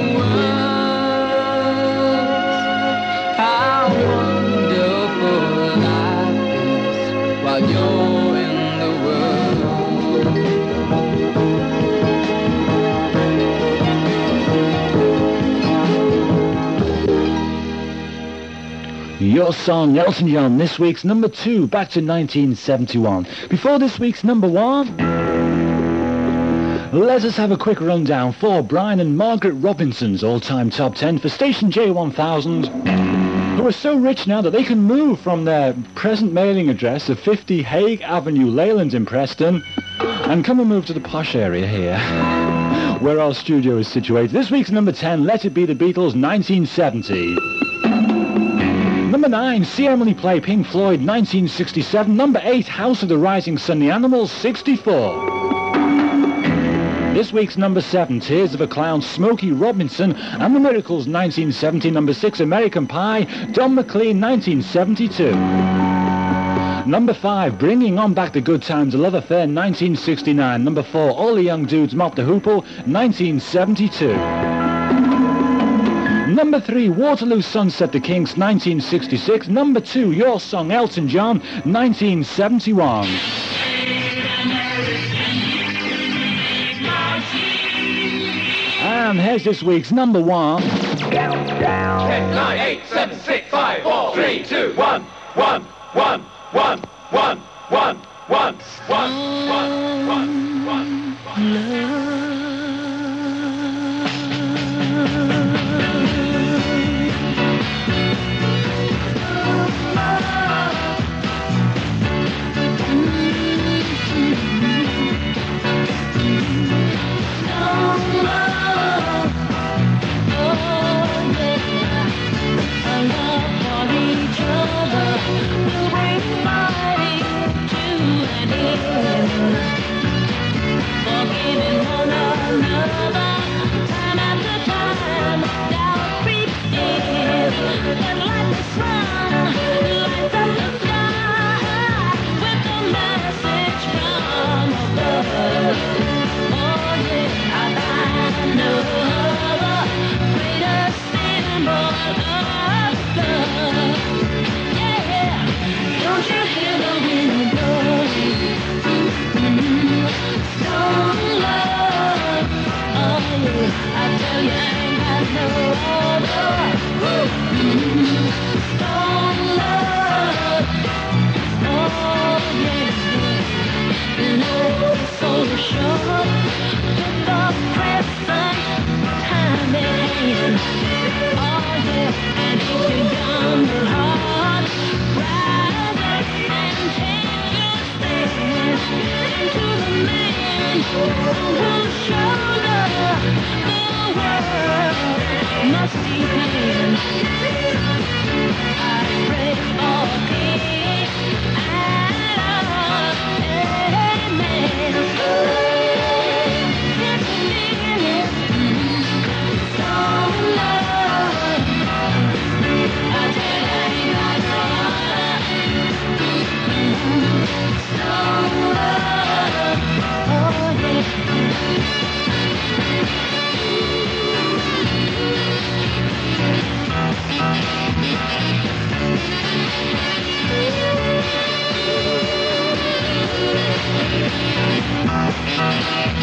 Speaker 8: words. How wonderful life is while you're in the world.
Speaker 7: Your song, Elton John, this week's number two, back to nineteen seventy-one. Before this week's number one, let us have a quick rundown for Brian and Margaret Robinson's all-time top ten for station J one thousand, who are so rich now that they can move from their present mailing address of fifty Hague Avenue, Leyland in Preston, and come and move to the posh area here, where our studio is situated. This week's number ten, Let It Be the Beatles, nineteen seventy. Number nine, See Emily Play, Pink Floyd, nineteen sixty-seven. Number eight, House of the Rising Sun, The Animals, sixty-four. This week's number seven, Tears of a Clown, Smokey Robinson and the Miracles, nineteen seventy. Number six, American Pie, Don McLean, nineteen seventy-two. Number five, Bringing On Back the Good Times, A Love Affair, nineteen sixty-nine. Number four, All the Young Dudes, Mop the Hoople, nineteen seventy-two. Number three, Waterloo Sunset, The Kinks, nineteen sixty-six. Number two, Your Song, Elton John, nineteen seventy-one. And here's this week's number one.
Speaker 2: ten, nine, eight, seven, six, five, four, three, two, one, one, one, one, one, one, one, one, one, one, one, one.
Speaker 9: Must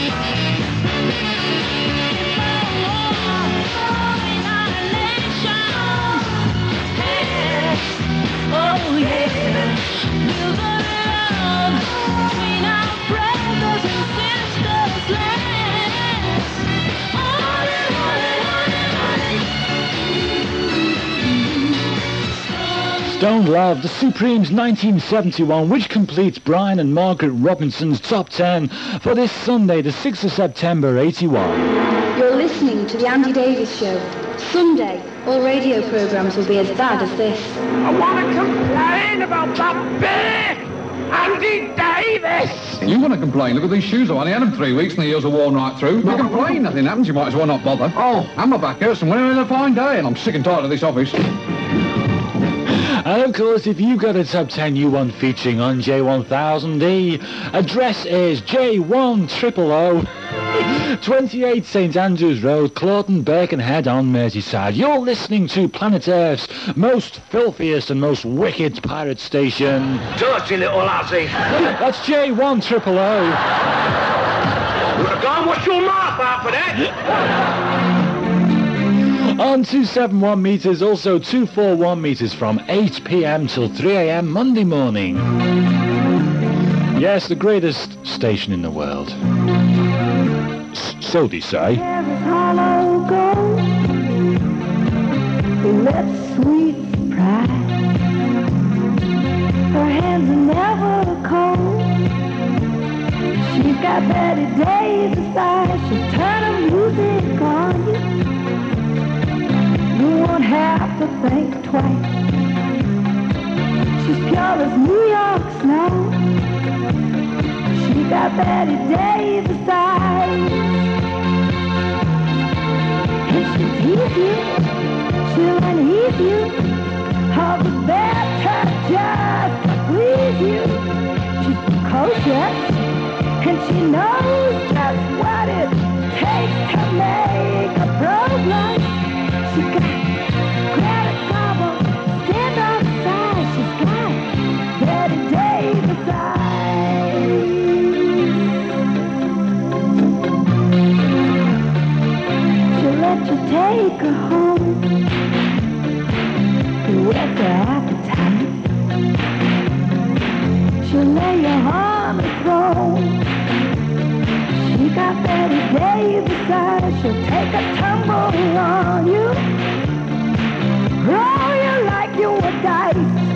Speaker 8: Oh yeah, build a love between our brothers and sisters. Let's on and on and on.
Speaker 7: Stone Love, the Supremes nineteen seventy-one, which completes Brian and Margaret Robinson's top ten for this Sunday, the sixth of September, eighty-one.
Speaker 15: You're listening to the Andy Davis Show. Sunday, all radio programmes will be as bad as this.
Speaker 14: I want to complain about that bear, Andy Davis.
Speaker 16: You want to complain? Look at these shoes. I've only had them three weeks and the heels are worn right through. You complain, nothing happens. You might as well not bother. Oh, and my back hurts and we're in a fine day and I'm sick and tired of this office.
Speaker 7: And of course, if you've got a top ten you want featuring on J one thousand, the address is J one hundred, twenty-eight St Andrews Road, Claughton, Birkenhead on Merseyside. You're listening to Planet Earth's most filthiest and most wicked pirate station.
Speaker 14: Dirty little lassie.
Speaker 7: That's J one hundred.
Speaker 14: Go and wash your mouth out for that.
Speaker 7: On two seventy-one metres, also two forty-one metres from eight p.m. till three a.m. Monday morning. Yes, the greatest station in the world. S- so they say.
Speaker 9: Hollow gold, he left sweet surprise. Her hands are never cold. She's got Betty Davis eyes. She'll turn her music on you. You won't have to think twice. She's pure as New York snow. She got Betty Davis eyes. And she'll tease you, she'll unease you. All the better just to please you. She's precocious, and she knows just what it takes to make a pro blush. She got granite marble, stand on the side. She's got Betty Davis eyes. She'll let you take her home, whet her appetite. She'll lay you on the throne. She got Betty Davis eyes. She'll take a tumble on you, roll you like you were dice,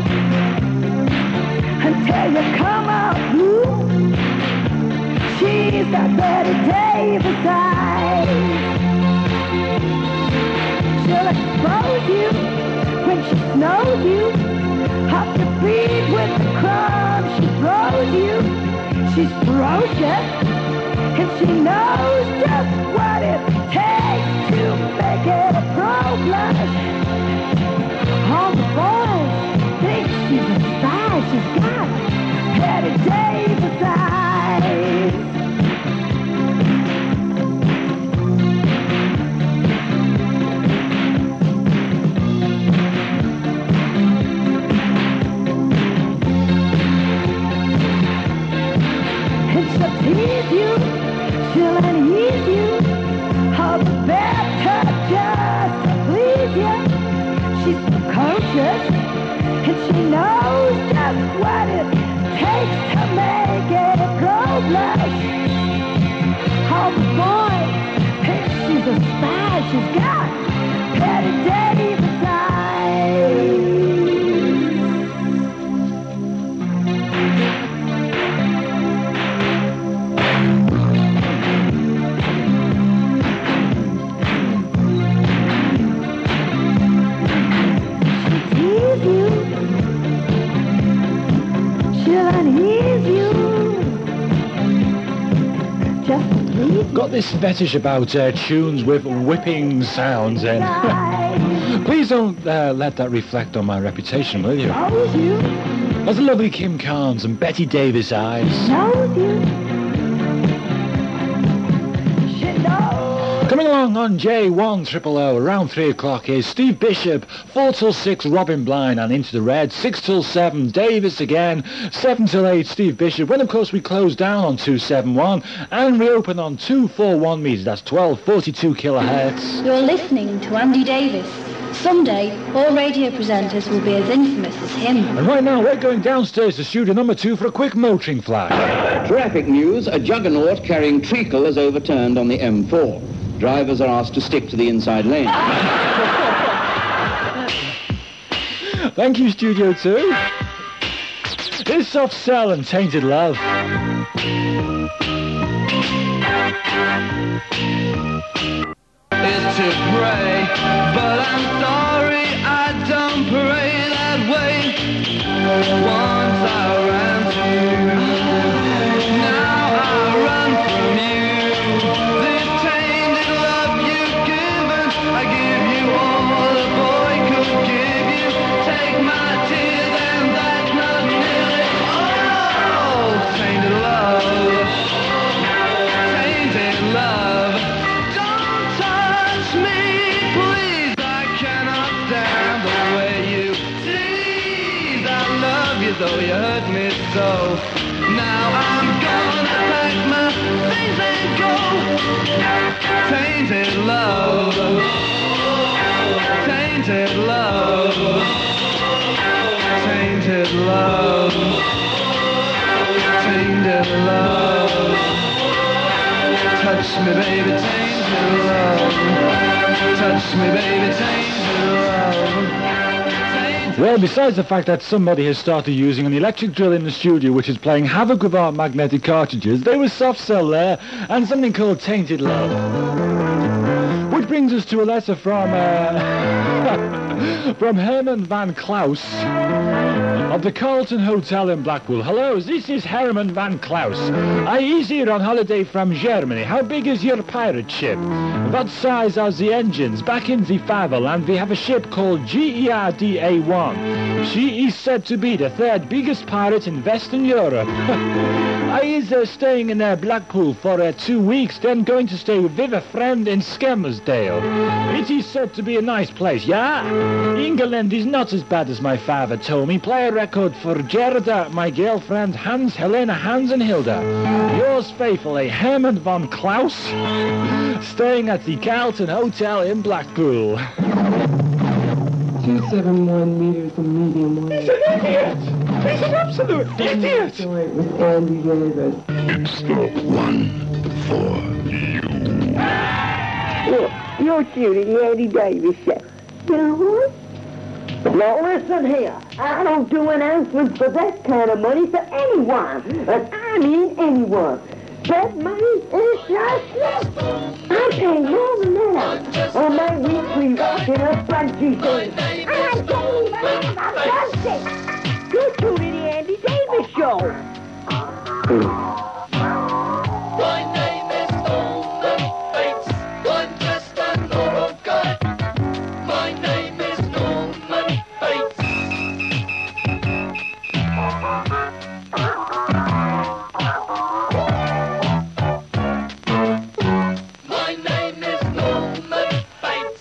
Speaker 9: until you come out blue. She's got Betty Davis eyes. She'll expose you when she snows you, off your feet with the crumbs she throws you. She's ferocious, and she knows just what it takes to make it a pro blush. All the boys think she's a spy. She's got Betty Davis eyes. And she'll tease you, she'll unease you, all the better just to please you. She's precocious, and she knows just what it takes to make it a pro blush. All the boys think she's a spy. She's got Betty Davis eyes.
Speaker 7: Got this fetish about uh, tunes with whipping sounds, and please don't uh, let that reflect on my reputation, will you? That's the lovely Kim Carnes and Betty Davis eyes. Got Coming along on J one triple O around three o'clock is Steve Bishop, four till six Robin Blind and Into the Red, six till seven Davis again, seven till eight Steve Bishop, when of course we close down on two seventy-one and reopen on two forty-one meters, that's twelve forty-two kilohertz.
Speaker 15: You're listening to Andy Davis. Someday, all radio presenters will be as infamous as him.
Speaker 7: And right now, we're going downstairs to studio number two for a quick motoring flag.
Speaker 17: Traffic news, a juggernaut carrying treacle is overturned on the M four. Drivers are asked to stick to the inside lane.
Speaker 7: Thank you, Studio two. Here's Soft Cell and Tainted Love.
Speaker 8: Is to pray, but I'm sorry I don't pray that way. Once I ran to you, now I run from you. This tainted love you've given, I give you all a boy could give you. Take my tears and that's not nearly all. Tainted love, tainted love. Don't touch me, please. I cannot stand the way you tease. I love you though you hurt me so. Now I'm gonna pack my things and go. Tainted love, tainted love, tainted love, tainted love. Touch me, baby, tainted love. Touch me, baby, tainted love.
Speaker 7: Well, besides the fact that somebody has started using an electric drill in the studio which is playing havoc with our magnetic cartridges, there was Soft Cell there and something called Tainted Love. Which brings us to a letter from, uh, from Herman Van Klaus of the Carlton Hotel in Blackpool. Hello, this is Herman Van Klaus. I is here on holiday from Germany. How big is your pirate ship? What size are the engines? Back in the fatherland, we have a ship called G E R D A one. She is said to be the third biggest pirate in Western Europe. I is uh, staying in uh, Blackpool for uh, two weeks, then going to stay with a friend in Skelmersdale. It is said to be a nice place, yeah? England is not as bad as my father told me. Play a record for Gerda, my girlfriend, Hans, Helena, Hans and Hilda. Yours faithfully, Herman Van Klaus, staying at the Carlton Hotel in Blackpool.
Speaker 10: two seventy-one meters of medium wave.
Speaker 7: He's an idiot! He's an absolute idiot!
Speaker 10: With Andy Davis.
Speaker 5: It's the one for you.
Speaker 18: Look, you're shooting the Andy Davis show. You know what? Now listen here. I don't do announcements for that kind of money for anyone. And I mean anyone. That money is just I pay more than that on my weekly rockin' up bungee thing. And I don't even have a budget. You're shooting the Andy Davis show.
Speaker 11: My name is Norman Bates. I'm just an oral guy. My name is Norman Bates. My name is Norman Bates.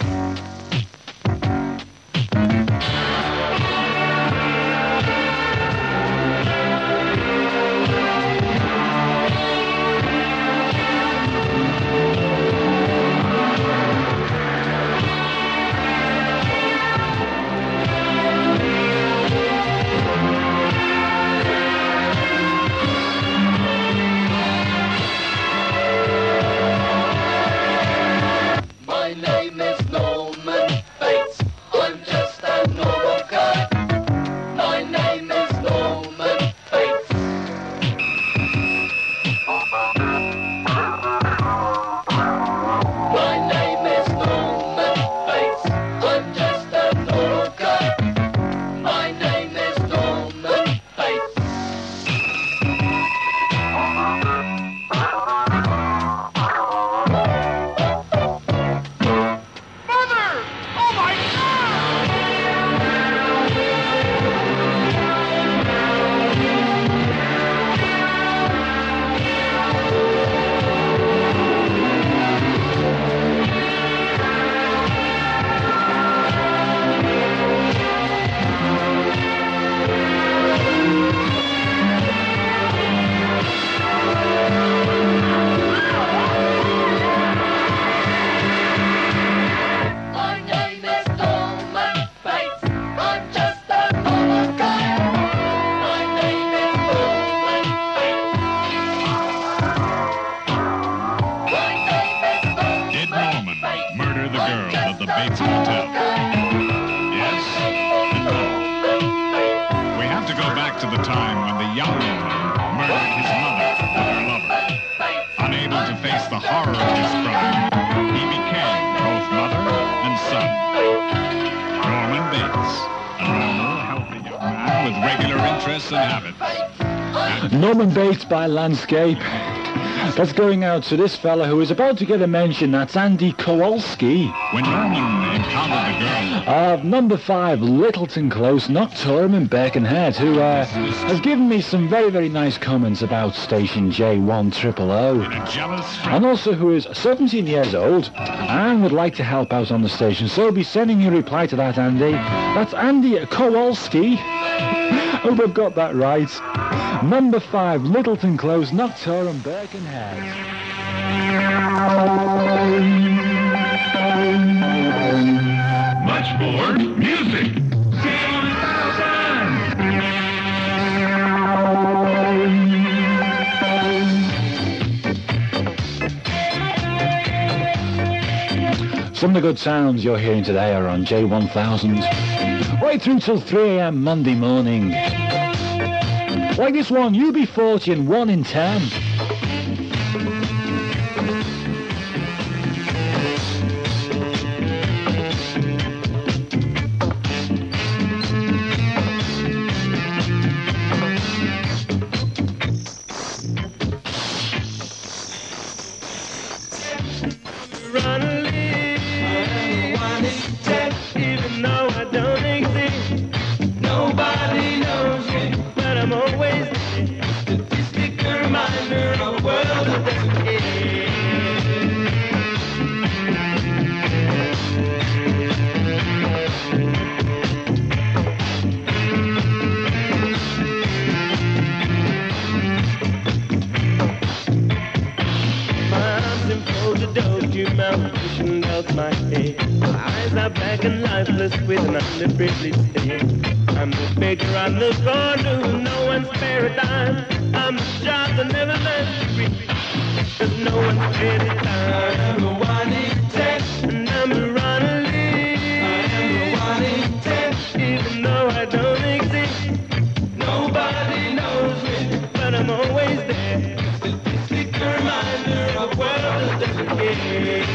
Speaker 19: Bates Motel. Yes and no. We have to go back to the time when the young man murdered his mother with her lover. Unable to face the horror of this crime, he became both mother and son. Norman Bates, a normal, healthy young man with regular interests and habits.
Speaker 7: Norman Bates by Landscape. That's going out to this fella who is about to get a mention. That's Andy Kowalski.
Speaker 19: When Norman encountered the girl
Speaker 7: of number five, Littleton Close, Noctorum in Birkenhead, who uh, has given me some very, very nice comments about station J one triple O. And also who is seventeen years old and would like to help out on the station. So be sending your reply to that, Andy. That's Andy Kowalski. Hope I've got that right. Number five, Littleton Close, Noctorum, Birkenhead.
Speaker 19: Much more music.
Speaker 7: Some of the good sounds you're hearing today are on J one thousand. Right through till three a.m. Monday morning. Like this one, U B forty and one in ten.
Speaker 20: With an underprivileged state. I'm the baker on the corner who no one spare a dime. I'm the job that never learns to read, cause no one spared a dime. I am the one in ten, and I'm the Ronald Lee. I am the one in ten, even though I don't exist. Nobody knows me, but I'm always there. Statistic reminder of a world that doesn't care.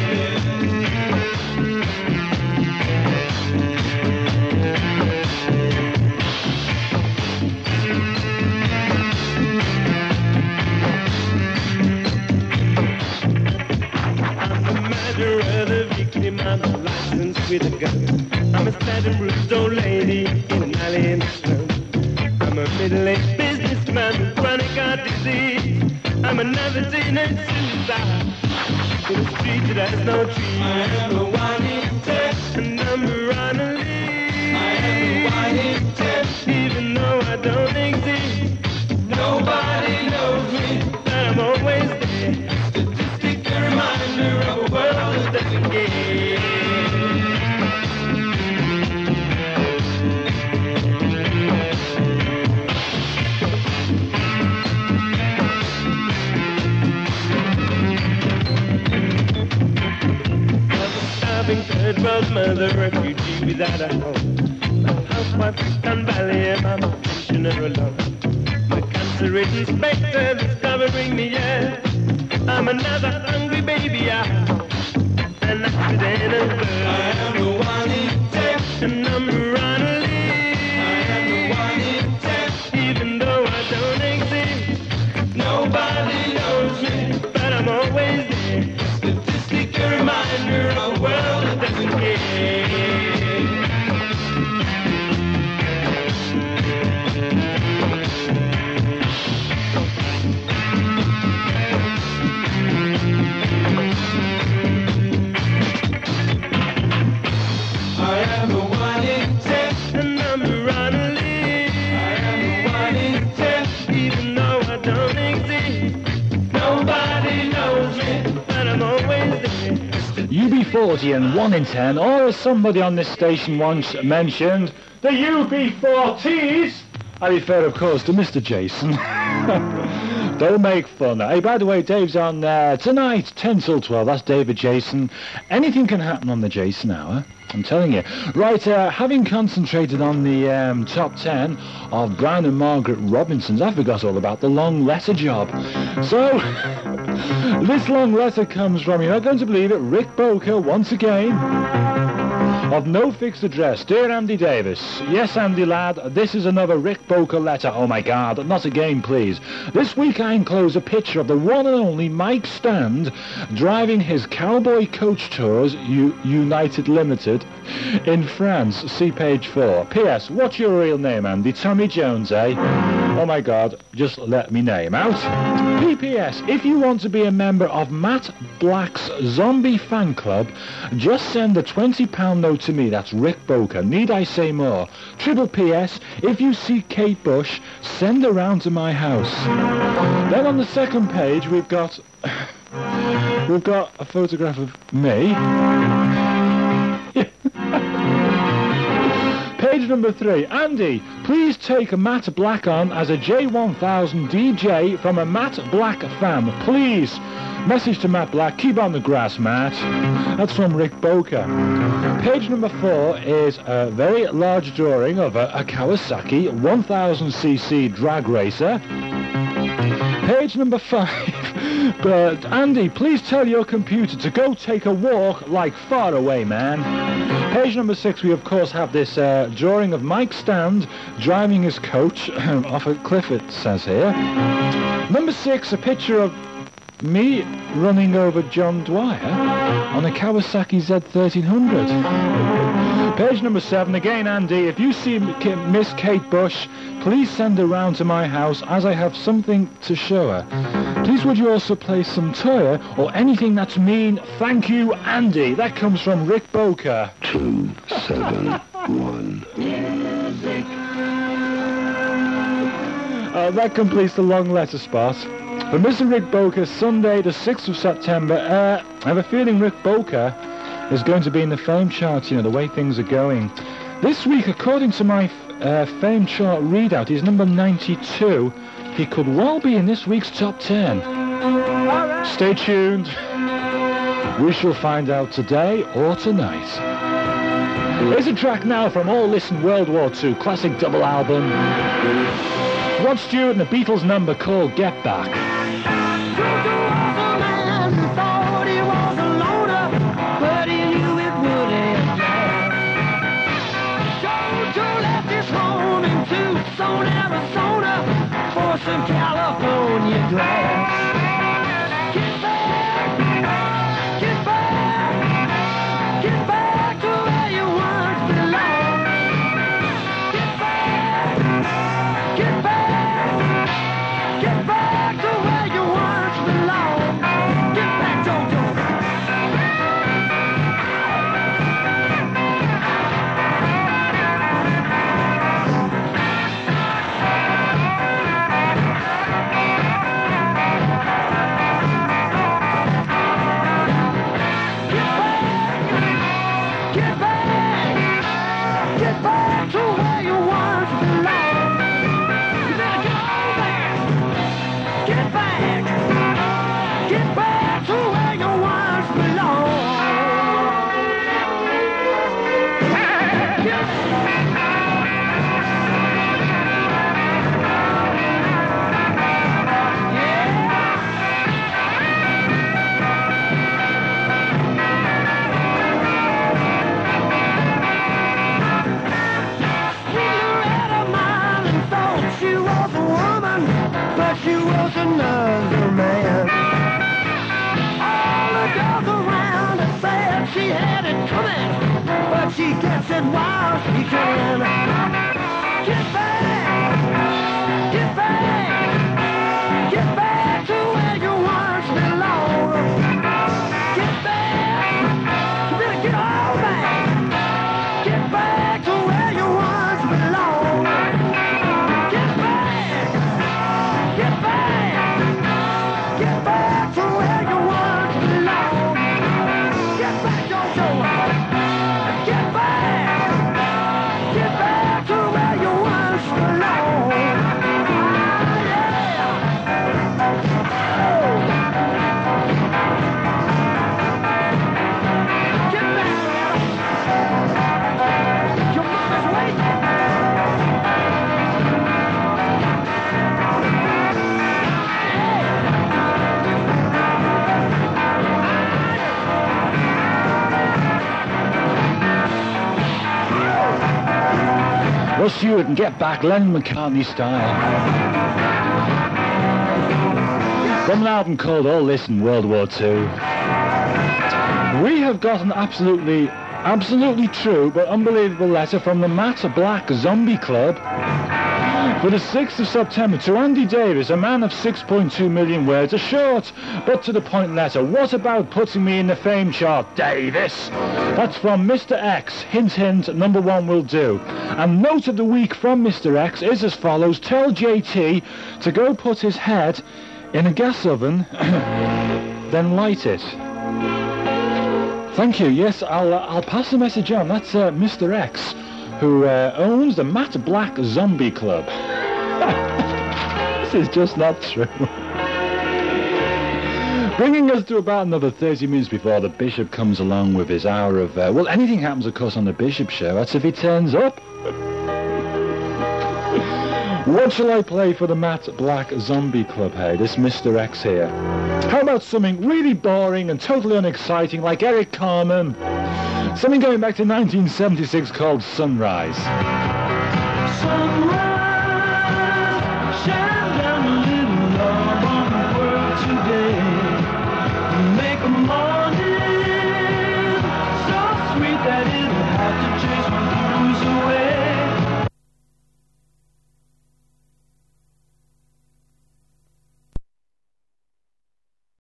Speaker 20: I'm a licensed with a gun. I'm a sad and bruised old lady in an alley in the slum. I'm a middle-aged businessman with chronic heart disease. I'm a never-seen suicide in a street that has no trees. I am the one in ten, and I'm Ronald Lee. I am the one in ten, even though I don't exist. Nobody knows me, but I'm always there. Statistic, a reminder of a world that doesn't care. Third world mother, refugee without a home. My housewife in Valley, and I'm a pensioner alone. My cancer-ridden spectre is covering me, yeah. I'm another hungry baby, I an accidental bird. I am the one in ten, and I'm Ronald Lee. I am the one in ten, even though I don't exist. Nobody knows me, but I'm always there. Statistic, a reminder of a world that doesn't care. I am the one in ten, and I'm Ronald Lee. I am the one in ten, even though I don't exist. Nobody knows me, but I'm always there.
Speaker 7: U B forty and one in ten, or as somebody on this station once mentioned, the U B forties. I refer, of course, to Mister Jason. Don't make fun. Hey, by the way, Dave's on uh, tonight, ten till twelve. That's David Jason. Anything can happen on the Jason Hour. I'm telling you. Right, uh, having concentrated on the um, top ten of Brian and Margaret Robinsons, I forgot all about the long letter job. So, this long letter comes from, you're not going to believe it, Rick Boker once again. Of no fixed address. Dear Andy Davis. Yes, Andy lad, this is another Rick Boker letter. Oh my God, not again, please. This week I enclose a picture of the one and only Mike Stand driving his Cowboy Coach Tours U- United Limited in France. See page four. P S. What's your real name, Andy? Tommy Jones, eh? Oh my God, just let me name out. P P S. If you want to be a member of Matt Black's Zombie Fan Club, just send a twenty pound note to me. That's Rick Boker. Need I say more? Triple P S. If you see Kate Bush, send her round to my house. Then on the second page we've got we've got a photograph of me. Page number three. Andy, please take Matt Black on as a J one thousand D J from a Matt Black fan. Please. Message to Matt Black. Keep on the grass, Matt. That's from Rick Boker. Page number four is a very large drawing of a, a Kawasaki one thousand c c drag racer. Page number five. But Andy, please tell your computer to go take a walk like far away, man. Page number six, we of course have this uh, drawing of Mike Stand driving his coach off a cliff, it says here. Number six, a picture of me running over John Dwyer on a Kawasaki Z thirteen hundred. Page number seven, again, Andy, if you see Miss Kate Bush, please send her round to my house as I have something to show her. Please would you also play some Toya or anything that's mean? Thank you, Andy. That comes from Rick Boker.
Speaker 5: Two, seven, one.
Speaker 7: Uh, that completes the long letter spot. For Mister Rick Boker, Sunday the sixth of September, uh, I have a feeling Rick Boker is going to be in the fame charts, you know, the way things are going. This week, according to my uh, fame chart readout, he's number ninety-two. He could well be in this week's top ten. Stay tuned. We shall find out today or tonight. Here's a track now from All Listen World War Two classic double album. Rod Stewart and the Beatles number called Get Back.
Speaker 8: Arizona for some California grass. Get back, get back, get back to where you once belonged. Get back, get back, get back to where you once belonged. Get back, Jojo. She was another man. All the girls around her said she had it coming, but she gets it while she can. Get back, get back, get back to where you once belonged. Get back, you better get all back. Get back to where you once belonged. Get back. Get back! Get back to where you once belonged! Get back, Jojo! Get back! Get back to
Speaker 7: Pursue it and get back Lennon McCartney style. From an album called All This in World War Two. We have got an absolutely, absolutely true but unbelievable letter from the Matt Black Zombie Club for the sixth of September to Andy Davis, a man of six point two million words, a short but to the point letter. What about putting me in the fame chart, Davis? That's from Mister X. Hint, hint, number one will do. And note of the week from Mister X is as follows. Tell J T to go put his head in a gas oven, then light it. Thank you. Yes, I'll uh, I'll pass the message on. That's uh, Mister X, who uh, owns the Matt Black Zombie Club. This is just not true. Bringing us to about another thirty minutes before the Bishop comes along with his hour of... Uh, well, anything happens, of course, on the Bishop show. That's if he turns up. What shall I play for the Matt Black Zombie Club, hey? This Mister X here. How about something really boring and totally unexciting like Eric Carmen? Something going back to nineteen seventy-six called Sunrise.
Speaker 8: Sunrise.